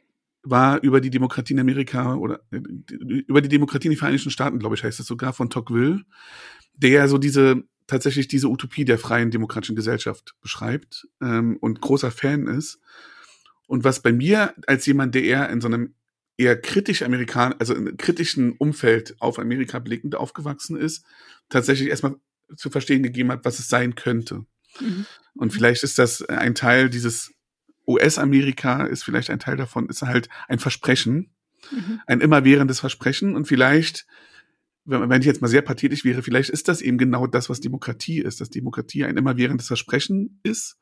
war über die Demokratie in Amerika oder äh, über die Demokratie in den Vereinigten Staaten, glaube ich, heißt es sogar, von Tocqueville, der ja so diese, tatsächlich diese Utopie der freien demokratischen Gesellschaft beschreibt ähm, und großer Fan ist. Und was bei mir als jemand, der eher in so einem eher kritisch Amerikan, also in einem kritischen Umfeld auf Amerika blickend aufgewachsen ist, tatsächlich erstmal zu verstehen gegeben hat, was es sein könnte. Mhm. Und vielleicht ist das ein Teil dieses U S-Amerika, ist vielleicht ein Teil davon, ist halt ein Versprechen, Mhm. ein immerwährendes Versprechen. Und vielleicht, wenn wenn ich jetzt mal sehr pathetisch wäre, vielleicht ist das eben genau das, was Demokratie ist, dass Demokratie ein immerwährendes Versprechen ist,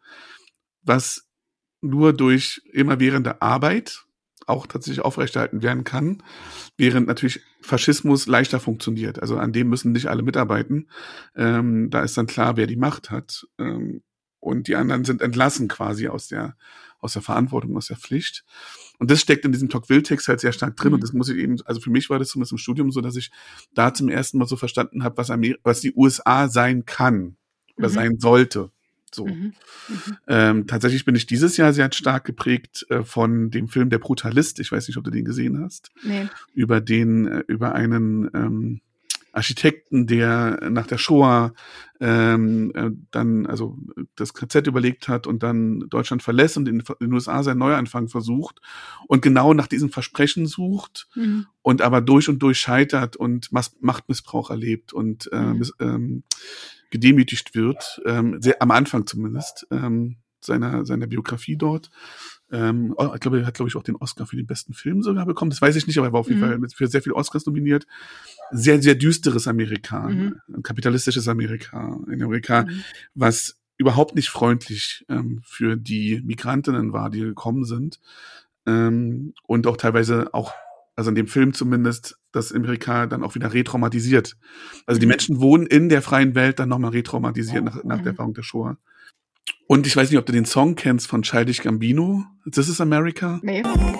was nur durch immerwährende Arbeit auch tatsächlich aufrechterhalten werden kann, während natürlich Faschismus leichter funktioniert. Also an dem müssen nicht alle mitarbeiten. Ähm, da ist dann klar, wer die Macht hat. Ähm, und die anderen sind entlassen quasi aus der, aus der Verantwortung, aus der Pflicht. Und das steckt in diesem Tocqueville-Text halt sehr stark drin. Mhm. Und das muss ich eben, also für mich war das zumindest im Studium so, dass ich da zum ersten Mal so verstanden habe, was, Amer- was die U S A sein kann oder Mhm. sein sollte. So. Mhm. Mhm. Ähm, tatsächlich bin ich dieses Jahr sehr stark geprägt äh, von dem Film Der Brutalist. Ich weiß nicht, ob du den gesehen hast. Nee. Über den, äh, über einen ähm, Architekten, der nach der Shoah ähm, äh, dann also das K Z überlegt hat und dann Deutschland verlässt und in den U S A seinen Neuanfang versucht und genau nach diesem Versprechen sucht Mhm. und aber durch und durch scheitert und Mas- Machtmissbrauch erlebt und äh, Mhm. mis- ähm, gedemütigt wird, ähm, sehr, am Anfang zumindest ähm, seiner seiner Biografie dort. Ähm, oh, ich glaube, er hat, glaube ich, auch den Oscar für den besten Film sogar bekommen. Das weiß ich nicht, aber er war auf jeden Mhm. Fall mit- für sehr viele Oscars nominiert. Sehr, sehr düsteres Amerika, Mhm. ein kapitalistisches Amerika, ein Amerika, Mhm. was überhaupt nicht freundlich ähm, für die Migrantinnen war, die gekommen sind. Ähm, und auch teilweise auch, also in dem Film zumindest, das Amerika dann auch wieder retraumatisiert. Also die Mhm. Menschen wohnen in der freien Welt dann nochmal retraumatisiert nach, nach der Mhm. Erfahrung der Shoah. Und ich weiß nicht, ob du den Song kennst von Childish Gambino. This is America. Nee.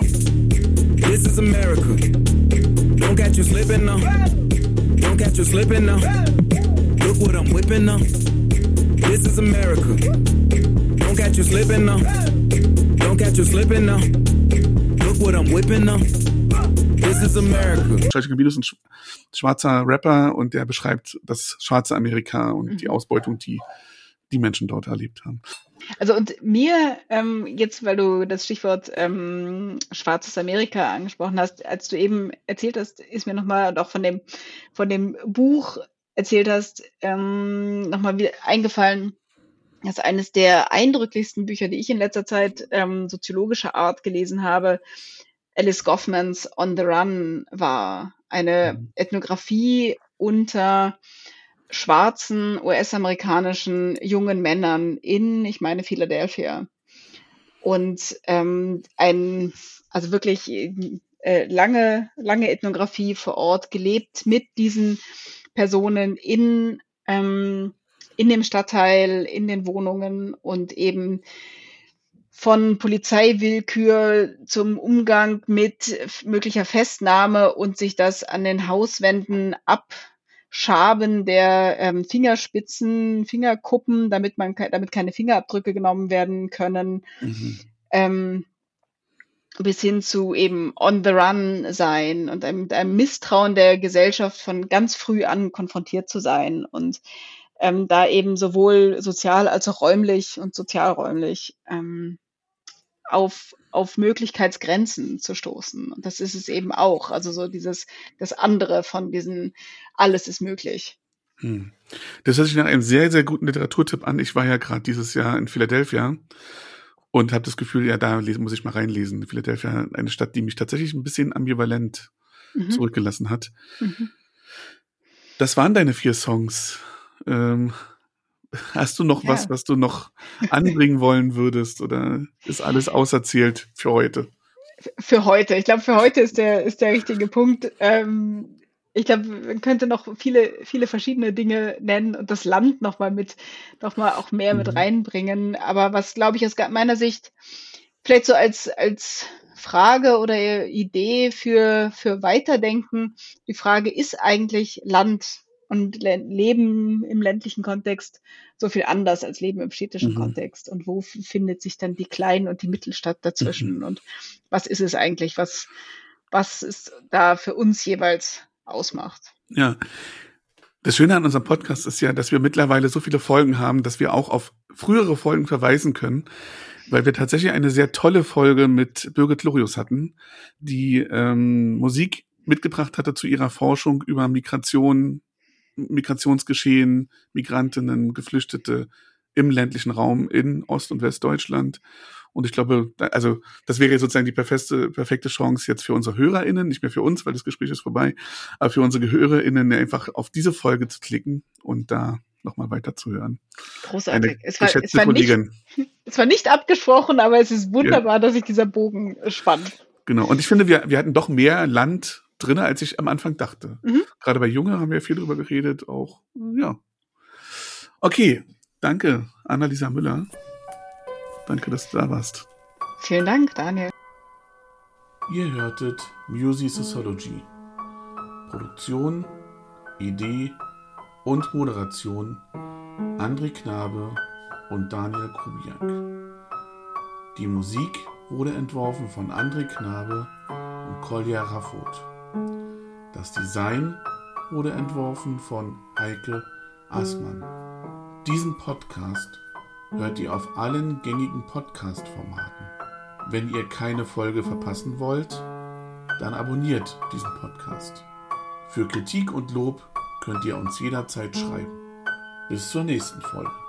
This is America. Don't catch you slipping now. Don't catch you slipping now. Look what I'm whipping now. This is America. Don't catch you slipping now. Don't catch you slipping now. Look what I'm whipping now. This is America. Childish Gambino ist ein sch- schwarzer Rapper und der beschreibt das schwarze Amerika und Mhm. die Ausbeutung, die die Menschen dort erlebt haben. Also und mir, ähm, jetzt, weil du das Stichwort ähm, schwarzes Amerika angesprochen hast, als du eben erzählt hast, ist mir nochmal und auch von dem, von dem Buch erzählt hast, ähm, nochmal wieder eingefallen, dass eines der eindrücklichsten Bücher, die ich in letzter Zeit ähm, soziologischer Art gelesen habe, Alice Goffmans On the Run war. Eine Mhm. Ethnographie unter schwarzen U S-amerikanischen jungen Männern in, ich meine, Philadelphia. Und ähm, ein, also wirklich äh, lange, lange Ethnographie vor Ort gelebt mit diesen Personen in, ähm, in dem Stadtteil, in den Wohnungen und eben von Polizeiwillkür zum Umgang mit möglicher Festnahme und sich das an den Hauswänden abschaben der ähm, Fingerspitzen, Fingerkuppen, damit man ke- damit keine Fingerabdrücke genommen werden können, Mhm. ähm, bis hin zu eben on the run sein und einem, einem Misstrauen der Gesellschaft von ganz früh an konfrontiert zu sein. Und ähm, da eben sowohl sozial als auch räumlich und sozialräumlich ähm, auf, auf Möglichkeitsgrenzen zu stoßen. Und das ist es eben auch. Also so dieses, das andere von diesen, alles ist möglich. Hm. Das hört sich nach einem sehr, sehr guten Literaturtipp an. Ich war ja gerade dieses Jahr in Philadelphia und habe das Gefühl, ja, da lesen, muss ich mal reinlesen. Philadelphia, eine Stadt, die mich tatsächlich ein bisschen ambivalent mhm. zurückgelassen hat. Mhm. Das waren deine vier Songs. Ähm, hast du noch ja. was, was du noch anbringen wollen würdest, oder ist alles auserzählt für heute? Für heute. Ich glaube, für heute ist der, ist der richtige Punkt. Ähm, ich glaube, man könnte noch viele, viele verschiedene Dinge nennen und das Land nochmal mit, nochmal auch mehr mhm. mit reinbringen. Aber was, glaube ich, aus meiner Sicht vielleicht so als, als Frage oder Idee für, für Weiterdenken, die Frage, ist eigentlich Land und Leben im ländlichen Kontext so viel anders als Leben im städtischen mhm. Kontext? Und wo findet sich dann die Klein- und die Mittelstadt dazwischen? Mhm. Und was ist es eigentlich, was, was es da für uns jeweils ausmacht? Ja, das Schöne an unserem Podcast ist ja, dass wir mittlerweile so viele Folgen haben, dass wir auch auf frühere Folgen verweisen können, weil wir tatsächlich eine sehr tolle Folge mit Birgit Lorius hatten, die ähm, Musik mitgebracht hatte zu ihrer Forschung über Migration, Migrationsgeschehen, Migrantinnen, Geflüchtete im ländlichen Raum in Ost- und Westdeutschland. Und ich glaube, also das wäre sozusagen die perfekte, perfekte Chance jetzt für unsere HörerInnen, nicht mehr für uns, weil das Gespräch ist vorbei, aber für unsere HörerInnen einfach auf diese Folge zu klicken und da nochmal weiterzuhören. Großartig. Es war, es, war nicht, es war nicht abgesprochen, aber es ist wunderbar, ja. dass sich dieser Bogen spannt. Genau. Und ich finde, wir, wir hatten doch mehr Land drin, als ich am Anfang dachte. Mhm. Gerade bei Junge haben wir viel drüber geredet, auch, ja. Okay. Danke, Annalisa Müller. Danke, dass du da warst. Vielen Dank, Daniel. Ihr hörtet Music Sociology. Produktion, Idee und Moderation André Knabe und Daniel Kubiak. Die Musik wurde entworfen von André Knabe und Kolja Raffot. Das Design wurde entworfen von Heike Assmann. Diesen Podcast hört ihr auf allen gängigen Podcast-Formaten. Wenn ihr keine Folge verpassen wollt, dann abonniert diesen Podcast. Für Kritik und Lob könnt ihr uns jederzeit schreiben. Bis zur nächsten Folge.